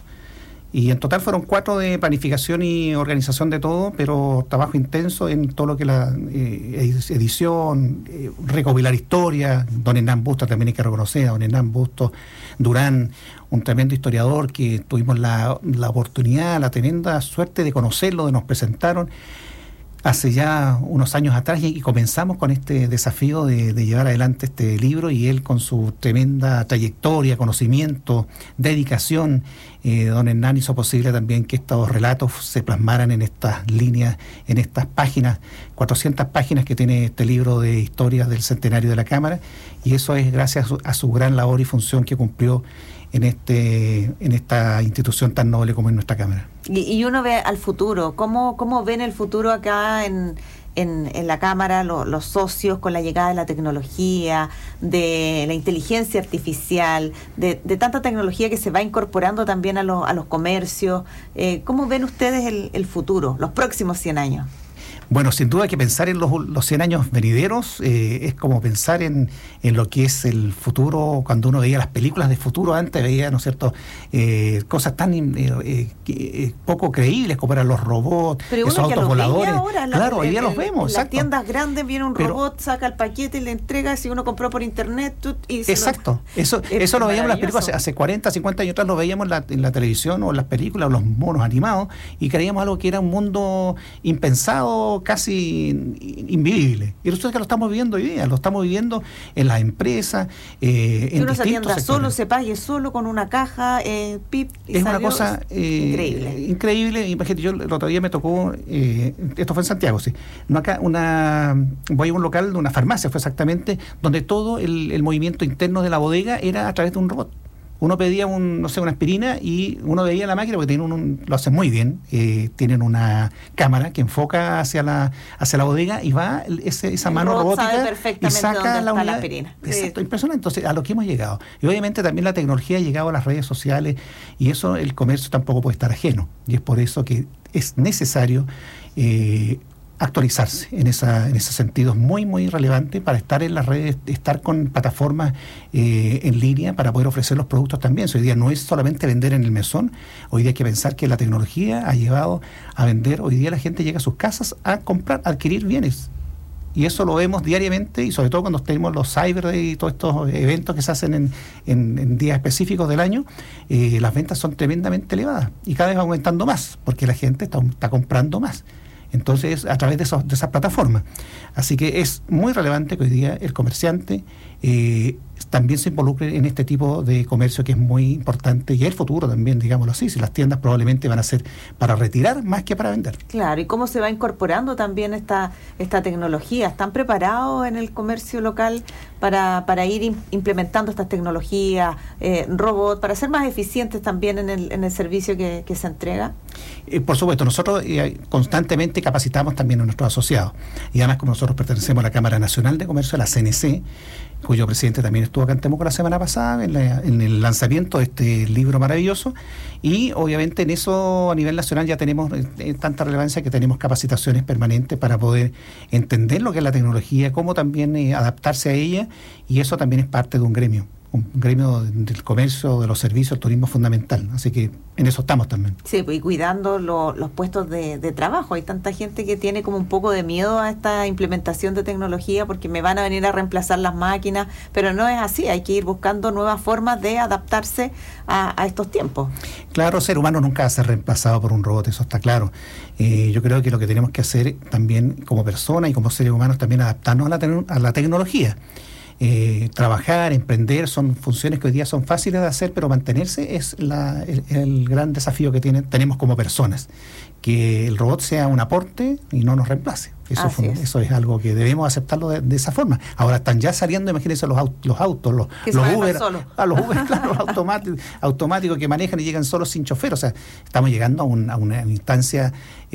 Y en total fueron cuatro de planificación y organización de todo, pero trabajo intenso en todo lo que la eh, edición, eh, recopilar historia. Don Hernán Bustos también hay que reconocer, a don Hernán Bustos Durán, un tremendo historiador que tuvimos la, la oportunidad, la tremenda suerte de conocerlo, de nos presentaron. hace ya unos años atrás y, y comenzamos con este desafío de, de llevar adelante este libro, y él con su tremenda trayectoria, conocimiento, dedicación, eh, don Hernán hizo posible también que estos relatos se plasmaran en estas líneas, en estas páginas, cuatrocientas páginas que tiene este libro de historias del centenario de la Cámara, y eso es gracias a su, a su gran labor y función que cumplió en este en esta institución tan noble como es nuestra Cámara. Y, y uno ve al futuro, ¿cómo, cómo ven el futuro acá en, en, en la Cámara, lo, los socios, con la llegada de la tecnología, de la inteligencia artificial, de, de tanta tecnología que se va incorporando también a, lo, a los comercios? Eh, ¿Cómo ven ustedes el, el futuro, los próximos cien años? Bueno, sin duda que pensar en los, los cien años venideros eh, es como pensar en, en lo que es el futuro. Cuando uno veía las películas de futuro antes, veía, ¿no es cierto?, eh, cosas tan eh, eh, poco creíbles como eran los robots, pero esos autos voladores. Ahora, la, claro, hoy día el, los vemos. En las tiendas grandes viene un pero, robot, saca el paquete y le entrega, si uno compró por internet. Tú, y exacto, lo, eso eso lo veíamos en las películas hace, hace cuarenta, cincuenta años atrás, lo veíamos en la, en la televisión o en las películas, o los monos animados, y creíamos algo que era un mundo impensado, casi invivible. Y resulta que lo estamos viviendo hoy día, lo estamos viviendo en las empresas, eh, en uno distintos se atienda sectores. solo, se pague solo con una caja, eh, pip, y es salió, una cosa eh, increíble. Increíble. Imagínate, yo el otro día me tocó, eh, esto fue en Santiago, sí, no acá, una, voy a un local de una farmacia, fue exactamente, donde todo el, el movimiento interno de la bodega era a través de un robot. Uno pedía un, no sé, una aspirina y uno veía la máquina, porque tienen un, un, lo hacen muy bien, eh, tienen una cámara que enfoca hacia la hacia la bodega y va ese, esa el mano robot robótica sabe perfectamente y saca dónde la, está la unidad. aspirina. Exacto, Sí. impresionante. Entonces, a lo que hemos llegado. Y obviamente también la tecnología ha llegado a las redes sociales, y eso el comercio tampoco puede estar ajeno. Y es por eso que es necesario eh, actualizarse en esa en ese sentido. Es muy muy relevante para estar en las redes, estar con plataformas eh, en línea para poder ofrecer los productos también. Hoy día no es solamente vender en el mesón, hoy día hay que pensar que la tecnología ha llevado a vender. Hoy día la gente llega a sus casas a comprar, a adquirir bienes, y eso lo vemos diariamente, y sobre todo cuando tenemos los Cyber Day y todos estos eventos que se hacen en, en, en días específicos del año. Eh, las ventas son tremendamente elevadas y cada vez va aumentando más porque la gente está, está comprando más. Entonces, a través de, esos, de esas plataformas. Así que es muy relevante que hoy día el comerciante eh, también se involucre en este tipo de comercio, que es muy importante, y es el futuro también, digámoslo así. Si las tiendas probablemente van a ser para retirar más que para vender. Claro, y cómo se va incorporando también esta esta tecnología. ¿Están preparados en el comercio local para, para ir im- implementando estas tecnologías, eh, robots, para ser más eficientes también en el, en el servicio que, que se entrega? Eh, por supuesto, nosotros eh, constantemente capacitamos también a nuestros asociados, y además, como nosotros pertenecemos a la Cámara Nacional de Comercio, la C N C, cuyo presidente también estuvo acá en Temuco la semana pasada en, la, en el lanzamiento de este libro maravilloso, y obviamente en eso a nivel nacional ya tenemos eh, tanta relevancia que tenemos capacitaciones permanentes para poder entender lo que es la tecnología, cómo también eh, adaptarse a ella, y eso también es parte de un gremio. Un gremio del comercio, de los servicios, el turismo fundamental. Así que en eso estamos también. Sí, pues, y cuidando lo, los puestos de, de trabajo. Hay tanta gente que tiene como un poco de miedo a esta implementación de tecnología porque me van a venir a reemplazar las máquinas, pero no es así. Hay que ir buscando nuevas formas de adaptarse a, a estos tiempos. Claro, ser humano nunca va a ser reemplazado por un robot, eso está claro. Eh, yo creo que lo que tenemos que hacer también como personas y como seres humanos, también adaptarnos a la, te- a la tecnología. Eh, trabajar, emprender, son funciones que hoy día son fáciles de hacer, pero mantenerse es la, el, el gran desafío que tiene, tenemos como personas. Que el robot sea un aporte y no nos reemplace. Eso, fue, es. eso es algo que debemos aceptarlo de, de esa forma. Ahora están ya saliendo, imagínense, los, aut- los autos, los, los Uber, a los Uber, claro, los automáticos, automáticos que manejan y llegan solos sin chofer. O sea, estamos llegando a, un, a una instancia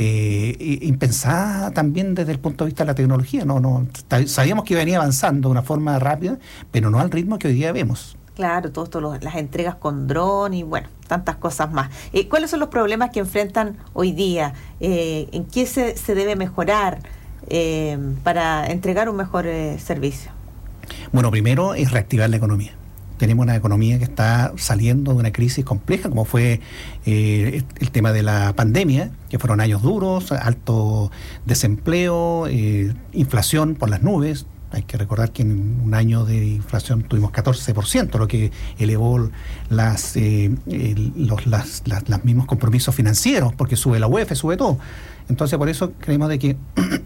eh, impensada también desde el punto de vista de la tecnología. No, no, sabíamos que venía avanzando de una forma rápida, pero no al ritmo que hoy día vemos. Claro, todo esto, lo, las entregas con dron y bueno, tantas cosas más. Eh, ¿Cuáles son los problemas que enfrentan hoy día? Eh, ¿En qué se, se debe mejorar eh, para entregar un mejor eh, servicio? Bueno, primero es reactivar la economía. Tenemos una economía que está saliendo de una crisis compleja, como fue eh, el tema de la pandemia, que fueron años duros, alto desempleo, eh, inflación por las nubes. Hay que recordar que en un año de inflación tuvimos catorce por ciento, lo que elevó las, eh, el, los las, las, las mismos compromisos financieros, porque sube la U E F, sube todo. Entonces, por eso creemos de que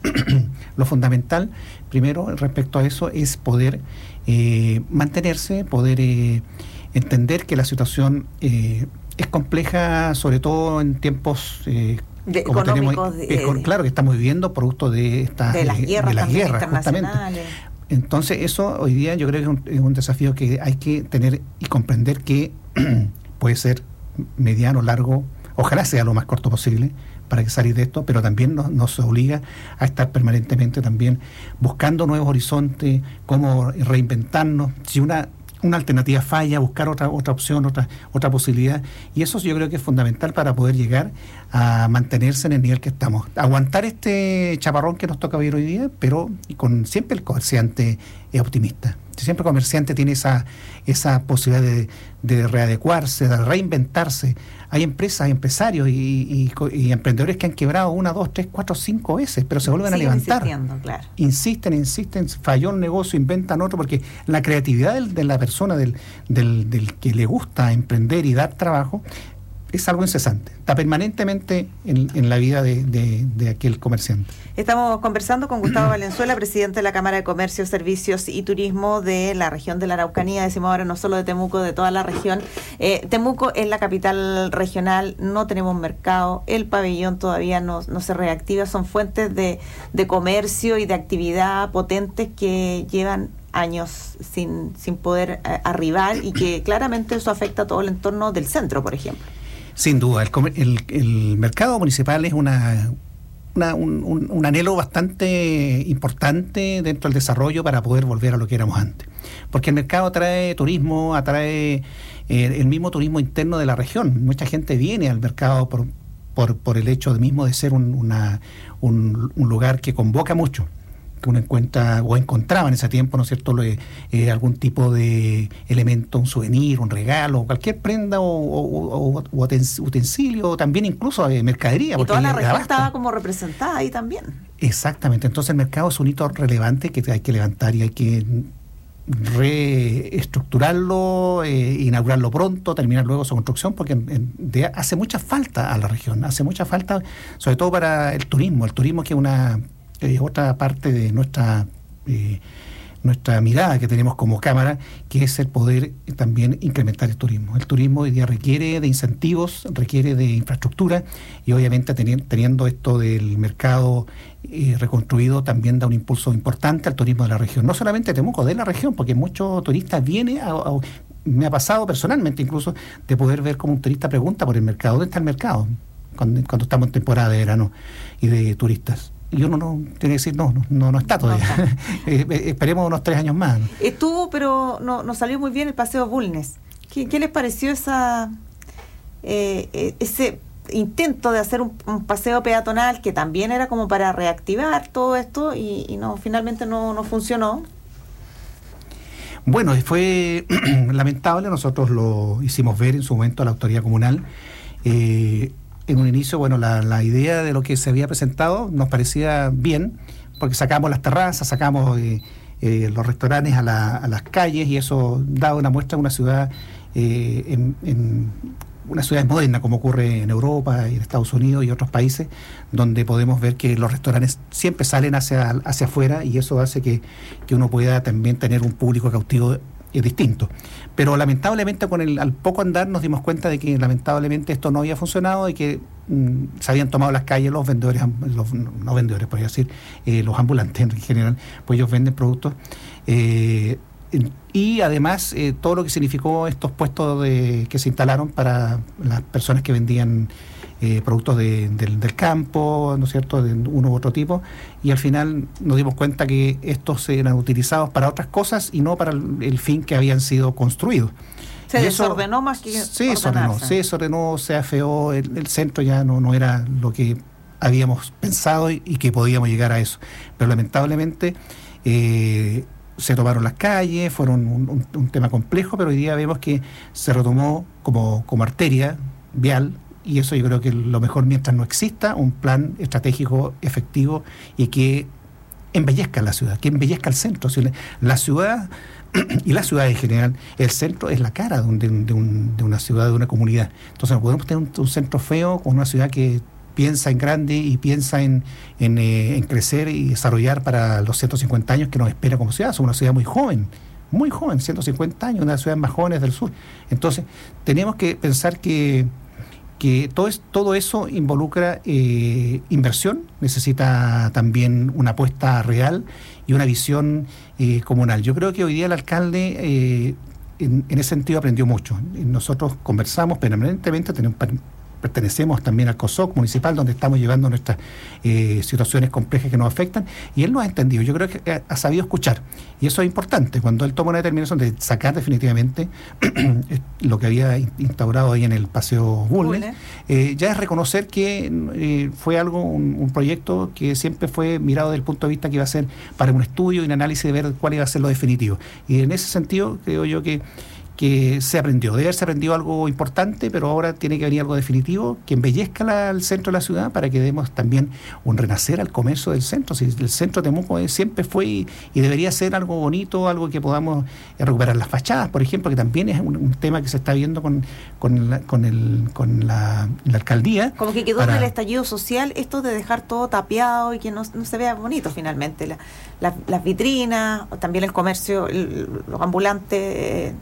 lo fundamental, primero, respecto a eso, es poder eh, mantenerse, poder eh, entender que la situación eh, es compleja, sobre todo en tiempos eh, de como económicos, tenemos, de, eh, con, claro que estamos viviendo producto de estas de las guerras, de las también guerras justamente. Entonces, eso hoy día yo creo que es un, es un desafío que hay que tener y comprender que puede ser mediano, largo, ojalá sea lo más corto posible para que salir de esto, pero también nos, nos obliga a estar permanentemente también buscando nuevos horizontes, cómo reinventarnos. Si una una alternativa falla, buscar otra otra opción, otra otra posibilidad, y eso yo creo que es fundamental para poder llegar a mantenerse en el nivel que estamos. Aguantar este chaparrón que nos toca vivir hoy día, pero con siempre el comerciante es optimista. Siempre el comerciante tiene esa esa posibilidad de, de readecuarse, de reinventarse. Hay empresas, hay empresarios y, y, y emprendedores que han quebrado una, dos, tres, cuatro, cinco veces, pero se vuelven Siguen a levantar. Insistiendo, claro. Insisten, insisten, falló un negocio, inventan otro, porque la creatividad del, de la persona, del, del, del que le gusta emprender y dar trabajo, es algo incesante, está permanentemente en, en la vida de, de, de aquel comerciante. Estamos conversando con Gustavo Valenzuela, presidente de la Cámara de Comercio, Servicios y Turismo de la región de la Araucanía, decimos ahora no solo de Temuco, de toda la región. Eh, Temuco es la capital regional, no tenemos mercado, el pabellón todavía no, no se reactiva, son fuentes de, de comercio y de actividad potentes que llevan años sin, sin poder eh, arribar y que claramente eso afecta a todo el entorno del centro, por ejemplo. Sin duda, el, el, el mercado municipal es una, una un, un, un anhelo bastante importante dentro del desarrollo para poder volver a lo que éramos antes. Porque el mercado atrae turismo, atrae eh, el mismo turismo interno de la región. Mucha gente viene al mercado por, por, por el hecho de mismo de ser un, una, un, un lugar que convoca mucho. Que uno encuentra o encontraba en ese tiempo, ¿no es cierto?, eh, eh, algún tipo de elemento, un souvenir, un regalo, cualquier prenda o, o, o, o utensilio, también incluso eh, mercadería. Y toda la región estaba como representada ahí también. Exactamente, entonces el mercado es un hito relevante que hay que levantar y hay que reestructurarlo, eh, inaugurarlo pronto, terminar luego su construcción, porque en, en, de, hace mucha falta a la región, hace mucha falta, sobre todo para el turismo, el turismo que es una... es otra parte de nuestra eh, nuestra mirada que tenemos como Cámara, que es el poder también incrementar el turismo. El turismo hoy día requiere de incentivos, requiere de infraestructura y obviamente teni- teniendo esto del mercado eh, reconstruido también da un impulso importante al turismo de la región. No solamente de Temuco, de la región, porque muchos turistas vienen a, a me ha pasado personalmente incluso de poder ver como un turista pregunta por el mercado. ¿Dónde está el mercado? Cuando, cuando estamos en temporada de verano y de turistas. Y uno no tiene que decir, no, no, no está todavía. No está. eh, esperemos unos tres años más. ¿No? Estuvo, pero no, no salió muy bien el Paseo Bulnes. ¿Qué, qué les pareció esa eh, ese intento de hacer un, un paseo peatonal que también era como para reactivar todo esto y, y no finalmente no, no funcionó? Bueno, fue lamentable. Nosotros lo hicimos ver en su momento a la autoridad comunal. Eh, En un inicio, bueno, la, la idea de lo que se había presentado nos parecía bien, porque sacamos las terrazas, sacamos eh, eh, los restaurantes a, la, a las calles, y eso daba una muestra de una ciudad eh, en, en una ciudad moderna, como ocurre en Europa y en Estados Unidos y otros países, donde podemos ver que los restaurantes siempre salen hacia, hacia afuera, y eso hace que, que uno pueda también tener un público cautivo es distinto. Pero lamentablemente con el al poco andar nos dimos cuenta de que lamentablemente esto no había funcionado y que mm, se habían tomado las calles los vendedores, los, no vendedores, podría decir, eh, los ambulantes en general, pues ellos venden productos. Eh, y además eh, todo lo que significó estos puestos de, que se instalaron para las personas que vendían eh, productos de, del, del campo, ¿no es cierto?, de uno u otro tipo, y al final nos dimos cuenta que estos eran utilizados para otras cosas y no para el, el fin que habían sido construidos. Se y desordenó eso, más que se desordenó, se desordenó, se afeó, el, el centro ya no, no era lo que habíamos pensado y, y que podíamos llegar a eso. Pero lamentablemente eh, se tomaron las calles, fueron un, un, un tema complejo, pero hoy día vemos que se retomó como, como arteria vial, y eso yo creo que lo mejor mientras no exista un plan estratégico efectivo y que embellezcan la ciudad, que embellezca el centro. Si la ciudad y la ciudad en general, el centro es la cara de, un, de, un, de una ciudad, de una comunidad. Entonces no podemos tener un, un centro feo con una ciudad que piensa en grande y piensa en, en, eh, en crecer y desarrollar para los ciento cincuenta años que nos espera como ciudad. Somos una ciudad muy joven, muy joven, ciento cincuenta años, una de las ciudades más jóvenes del sur. Entonces tenemos que pensar que que todo, es, todo eso involucra eh, inversión, necesita también una apuesta real y una visión eh, comunal. Yo creo que hoy día el alcalde eh, en, en ese sentido aprendió mucho. Nosotros conversamos permanentemente, tenemos, pertenecemos también al COSOC municipal, donde estamos llevando nuestras eh, situaciones complejas que nos afectan, y él lo ha entendido. Yo creo que ha, ha sabido escuchar, y eso es importante. Cuando él toma una determinación de sacar definitivamente lo que había instaurado ahí en el Paseo Bulnes, eh, ya es reconocer que eh, fue algo, un, un proyecto que siempre fue mirado desde el punto de vista que iba a ser para un estudio y un análisis de ver cuál iba a ser lo definitivo. Y en ese sentido creo yo que que se aprendió, debe haberse aprendido algo importante, pero ahora tiene que venir algo definitivo que embellezca la, el centro de la ciudad para que demos también un renacer al comercio del centro. Si el centro de Temuco eh, siempre fue y, y debería ser algo bonito, algo que podamos eh, recuperar las fachadas, por ejemplo, que también es un, un tema que se está viendo con, con, la, con, el, con la, la alcaldía. Como que quedó para... en el estallido social esto de dejar todo tapiado y que no, no se vea bonito finalmente. La, la, las vitrinas, también el comercio, el, los ambulantes... Eh,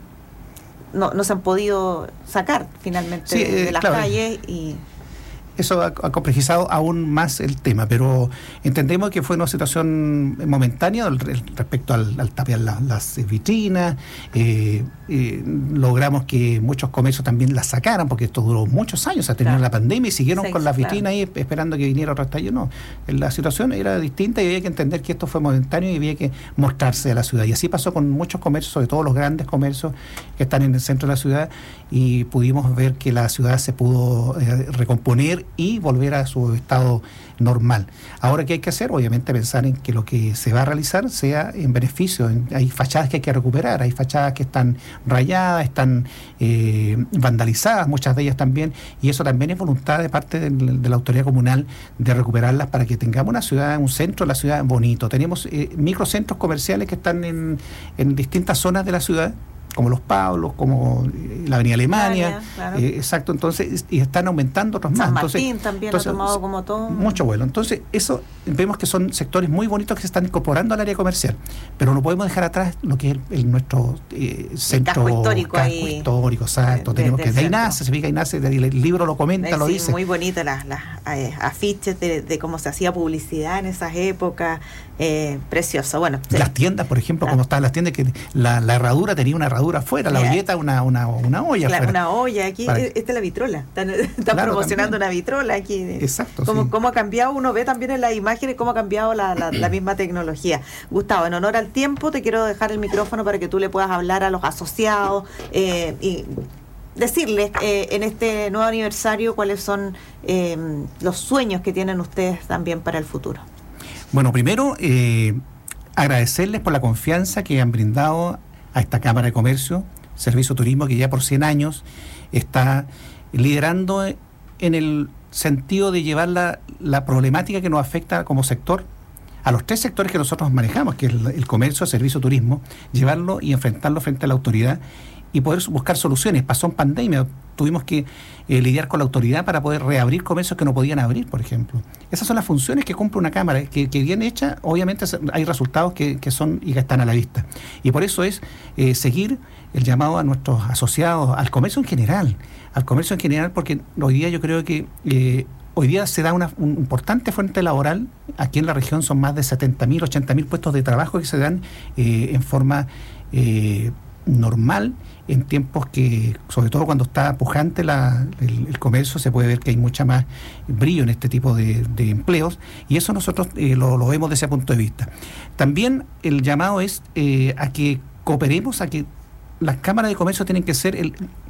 No, no se han podido sacar finalmente sí, de, de eh, las claro. calles y eso ha, ha complejizado aún más el tema, pero entendemos que fue una situación momentánea respecto al, al tapiar la, las vitrinas. Eh, eh, logramos que muchos comercios también las sacaran, porque esto duró muchos años, se terminó claro. la pandemia y siguieron sí, con las vitrinas claro. ahí esperando que viniera otro estallido. No, la situación era distinta y había que entender que esto fue momentáneo y había que mostrarse a la ciudad. Y así pasó con muchos comercios, sobre todo los grandes comercios que están en el centro de la ciudad, y pudimos ver que la ciudad se pudo eh, recomponer y volver a su estado normal. Ahora, ¿qué hay que hacer? Obviamente pensar en que lo que se va a realizar sea en beneficio. Hay fachadas que hay que recuperar, hay fachadas que están rayadas, están eh, vandalizadas, muchas de ellas también, y eso también es voluntad de parte de, de la autoridad comunal de recuperarlas para que tengamos una ciudad, un centro de la ciudad bonito. Tenemos eh, microcentros comerciales que están en, en distintas zonas de la ciudad, como Los Pablos, como la Avenida Alemania, Alemania claro. eh, exacto, entonces, y están aumentando otros San más. Martín entonces, también entonces, ha tomado como todo. Mucho vuelo. Entonces, eso vemos que son sectores muy bonitos que se están incorporando al área comercial, pero no podemos dejar atrás lo que es el, el nuestro eh, centro casco histórico, casco ahí, histórico, exacto. De, Tenemos de que de ahí centro. nace, se fija, ahí nace, el libro lo comenta, sí, lo dice. Muy bonitas las, las eh, afiches de, de cómo se hacía publicidad en esas épocas, eh, precioso. Bueno, las sí. tiendas, por ejemplo, como estaban las tiendas, que la, la herradura tenía una herradura afuera, la olleta una, una, una olla claro, afuera. una olla aquí, para... esta es la vitrola, están, están claro, promocionando también. Una vitrola aquí. Exacto. Cómo, sí. cómo ha cambiado, uno ve también en las imágenes cómo ha cambiado la, la, la misma tecnología. Gustavo, en honor al tiempo, te quiero dejar el micrófono para que tú le puedas hablar a los asociados eh, y decirles eh, en este nuevo aniversario cuáles son eh, los sueños que tienen ustedes también para el futuro. Bueno, primero, eh, agradecerles por la confianza que han brindado a esta Cámara de Comercio, Servicio Turismo, que ya por cien años está liderando en el sentido de llevar la, la problemática que nos afecta como sector a los tres sectores que nosotros manejamos, que es el, el comercio, el servicio, turismo, llevarlo y enfrentarlo frente a la autoridad y poder buscar soluciones. Pasó en pandemia, tuvimos que eh, lidiar con la autoridad para poder reabrir comercios que no podían abrir, por ejemplo. Esas son las funciones que cumple una Cámara, que, que bien hecha, obviamente hay resultados que, que son y que están a la vista. Y por eso es eh, seguir el llamado a nuestros asociados, al comercio en general, al comercio en general, porque hoy día yo creo que eh, hoy día se da una un importante fuente laboral. Aquí en la región son más de setenta mil, ochenta mil puestos de trabajo que se dan eh, en forma eh, normal, en tiempos que, sobre todo cuando está pujante la, el, el comercio, se puede ver que hay mucha más brillo en este tipo de, de empleos, y eso nosotros eh, lo, lo vemos desde ese punto de vista. También el llamado es eh, a que cooperemos, a que las cámaras de comercio tienen que ser el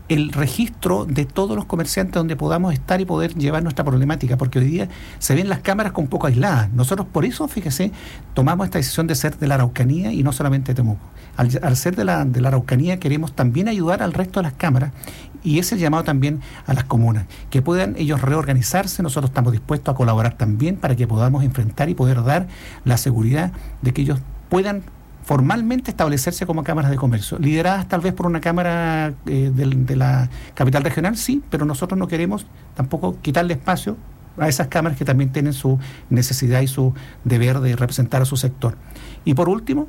el registro de todos los comerciantes donde podamos estar y poder llevar nuestra problemática, porque hoy día se ven las cámaras con poco aisladas. Nosotros por eso, fíjese, tomamos esta decisión de ser de la Araucanía y no solamente de Temuco. Al, al ser de la, de la Araucanía queremos también ayudar al resto de las cámaras, y ese es el llamado también a las comunas, que puedan ellos reorganizarse. Nosotros estamos dispuestos a colaborar también para que podamos enfrentar y poder dar la seguridad de que ellos puedan formalmente establecerse como cámaras de comercio, lideradas tal vez por una cámara eh, de, de la capital regional, sí, pero nosotros no queremos tampoco quitarle espacio a esas cámaras que también tienen su necesidad y su deber de representar a su sector. Y por último,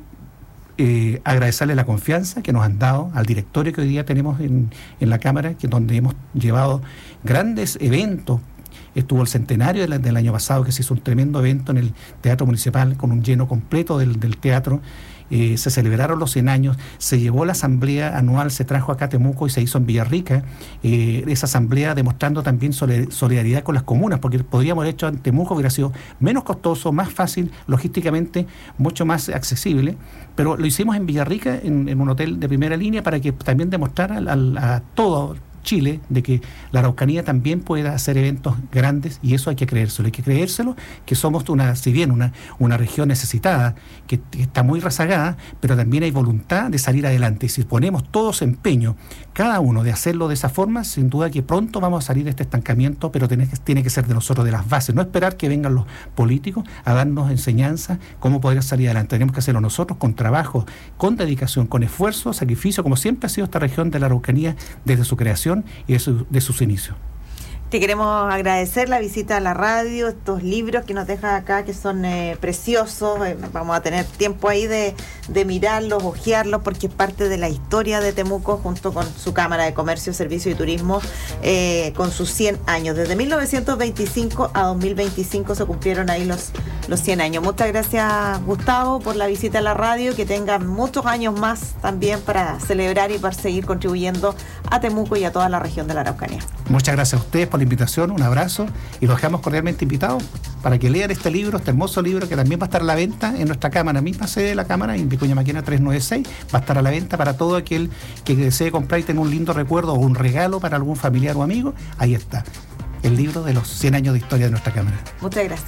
eh, agradecerle la confianza que nos han dado al directorio que hoy día tenemos en, en la Cámara, que donde hemos llevado grandes eventos. Estuvo el centenario del, del año pasado, que se hizo un tremendo evento en el Teatro Municipal con un lleno completo del, del teatro. Eh, se celebraron los cien años, se llevó la asamblea anual, se trajo acá a Temuco y se hizo en Villarrica, eh, esa asamblea demostrando también solidaridad con las comunas, porque podríamos haber hecho en Temuco, hubiera sido menos costoso, más fácil, logísticamente mucho más accesible, pero lo hicimos en Villarrica, en, en un hotel de primera línea, para que también demostrara a, a todo Chile de que la Araucanía también puede hacer eventos grandes, y eso hay que creérselo, hay que creérselo que somos una, si bien una, una región necesitada, que, que está muy rezagada, pero también hay voluntad de salir adelante, y si ponemos todos empeño, cada uno de hacerlo de esa forma, sin duda que pronto vamos a salir de este estancamiento, pero tiene que, tiene que ser de nosotros, de las bases, no esperar que vengan los políticos a darnos enseñanza cómo poder salir adelante. Tenemos que hacerlo nosotros con trabajo, con dedicación, con esfuerzo, sacrificio, como siempre ha sido esta región de la Araucanía desde su creación y de, su, de sus inicios. Te queremos agradecer la visita a la radio, estos libros que nos dejas acá, que son eh, preciosos. Eh, vamos a tener tiempo ahí de, de mirarlos, hojearlos, porque es parte de la historia de Temuco, junto con su Cámara de Comercio, Servicio y Turismo, eh, con sus cien años. Desde mil novecientos veinticinco a dos mil veinticinco se cumplieron ahí los, los cien años. Muchas gracias, Gustavo, por la visita a la radio, que tengan muchos años más también para celebrar y para seguir contribuyendo a Temuco y a toda la región de la Araucanía. Muchas gracias a ustedes por la invitación, un abrazo, y los dejamos cordialmente invitados para que lean este libro, este hermoso libro, que también va a estar a la venta en nuestra cámara, misma sede de la cámara, en Vicuña Maquena trescientos noventa y seis, va a estar a la venta para todo aquel que desee comprar y tenga un lindo recuerdo o un regalo para algún familiar o amigo. Ahí está, el libro de los cien años de historia de nuestra cámara. Muchas gracias.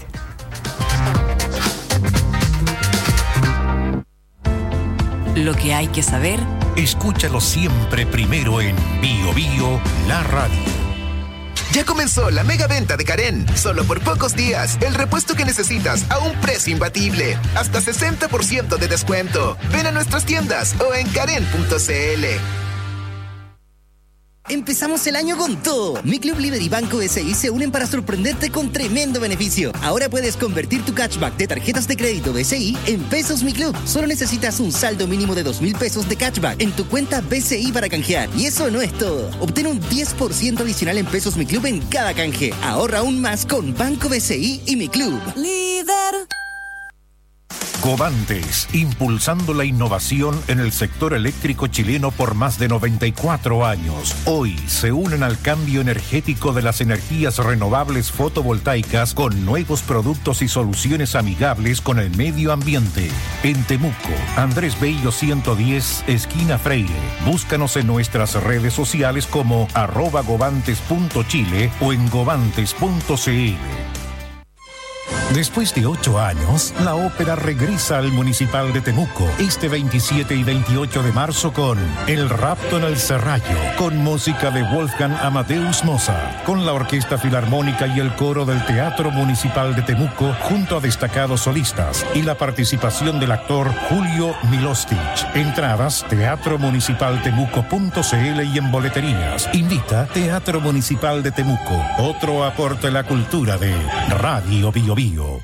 Lo que hay que saber, escúchalo siempre primero en Bio Bio, la radio. Ya comenzó la mega venta de Karen. Solo por pocos días, el repuesto que necesitas a un precio imbatible. Hasta sesenta por ciento de descuento. Ven a nuestras tiendas o en karen punto c l. Empezamos el año con todo. Mi Club Líder y Banco B C I se unen para sorprenderte con tremendo beneficio. Ahora puedes convertir tu cashback de tarjetas de crédito B C I en pesos Mi Club. Solo necesitas un saldo mínimo de dos mil pesos de cashback en tu cuenta B C I para canjear. Y eso no es todo. Obtén un diez por ciento adicional en pesos Mi Club en cada canje. Ahorra aún más con Banco B C I y Mi Club. Líder. Covantes, impulsando la innovación en el sector eléctrico chileno por más de noventa y cuatro años. Hoy se unen al cambio energético de las energías renovables fotovoltaicas con nuevos productos y soluciones amigables con el medio ambiente. En Temuco, Andrés Bello ciento diez, esquina Freire. Búscanos en nuestras redes sociales como arroba govantes punto chile o en govantes punto c l. Después de ocho años, la ópera regresa al Municipal de Temuco este veintisiete y veintiocho de marzo con El Rapto en el Serrallo, con música de Wolfgang Amadeus Mozart, con la Orquesta Filarmónica y el Coro del Teatro Municipal de Temuco, junto a destacados solistas, y la participación del actor Julio Milostich. Entradas, teatro municipal temuco punto c l y en boleterías. Invita Teatro Municipal de Temuco, otro aporte a la cultura de Radio Bio Bio.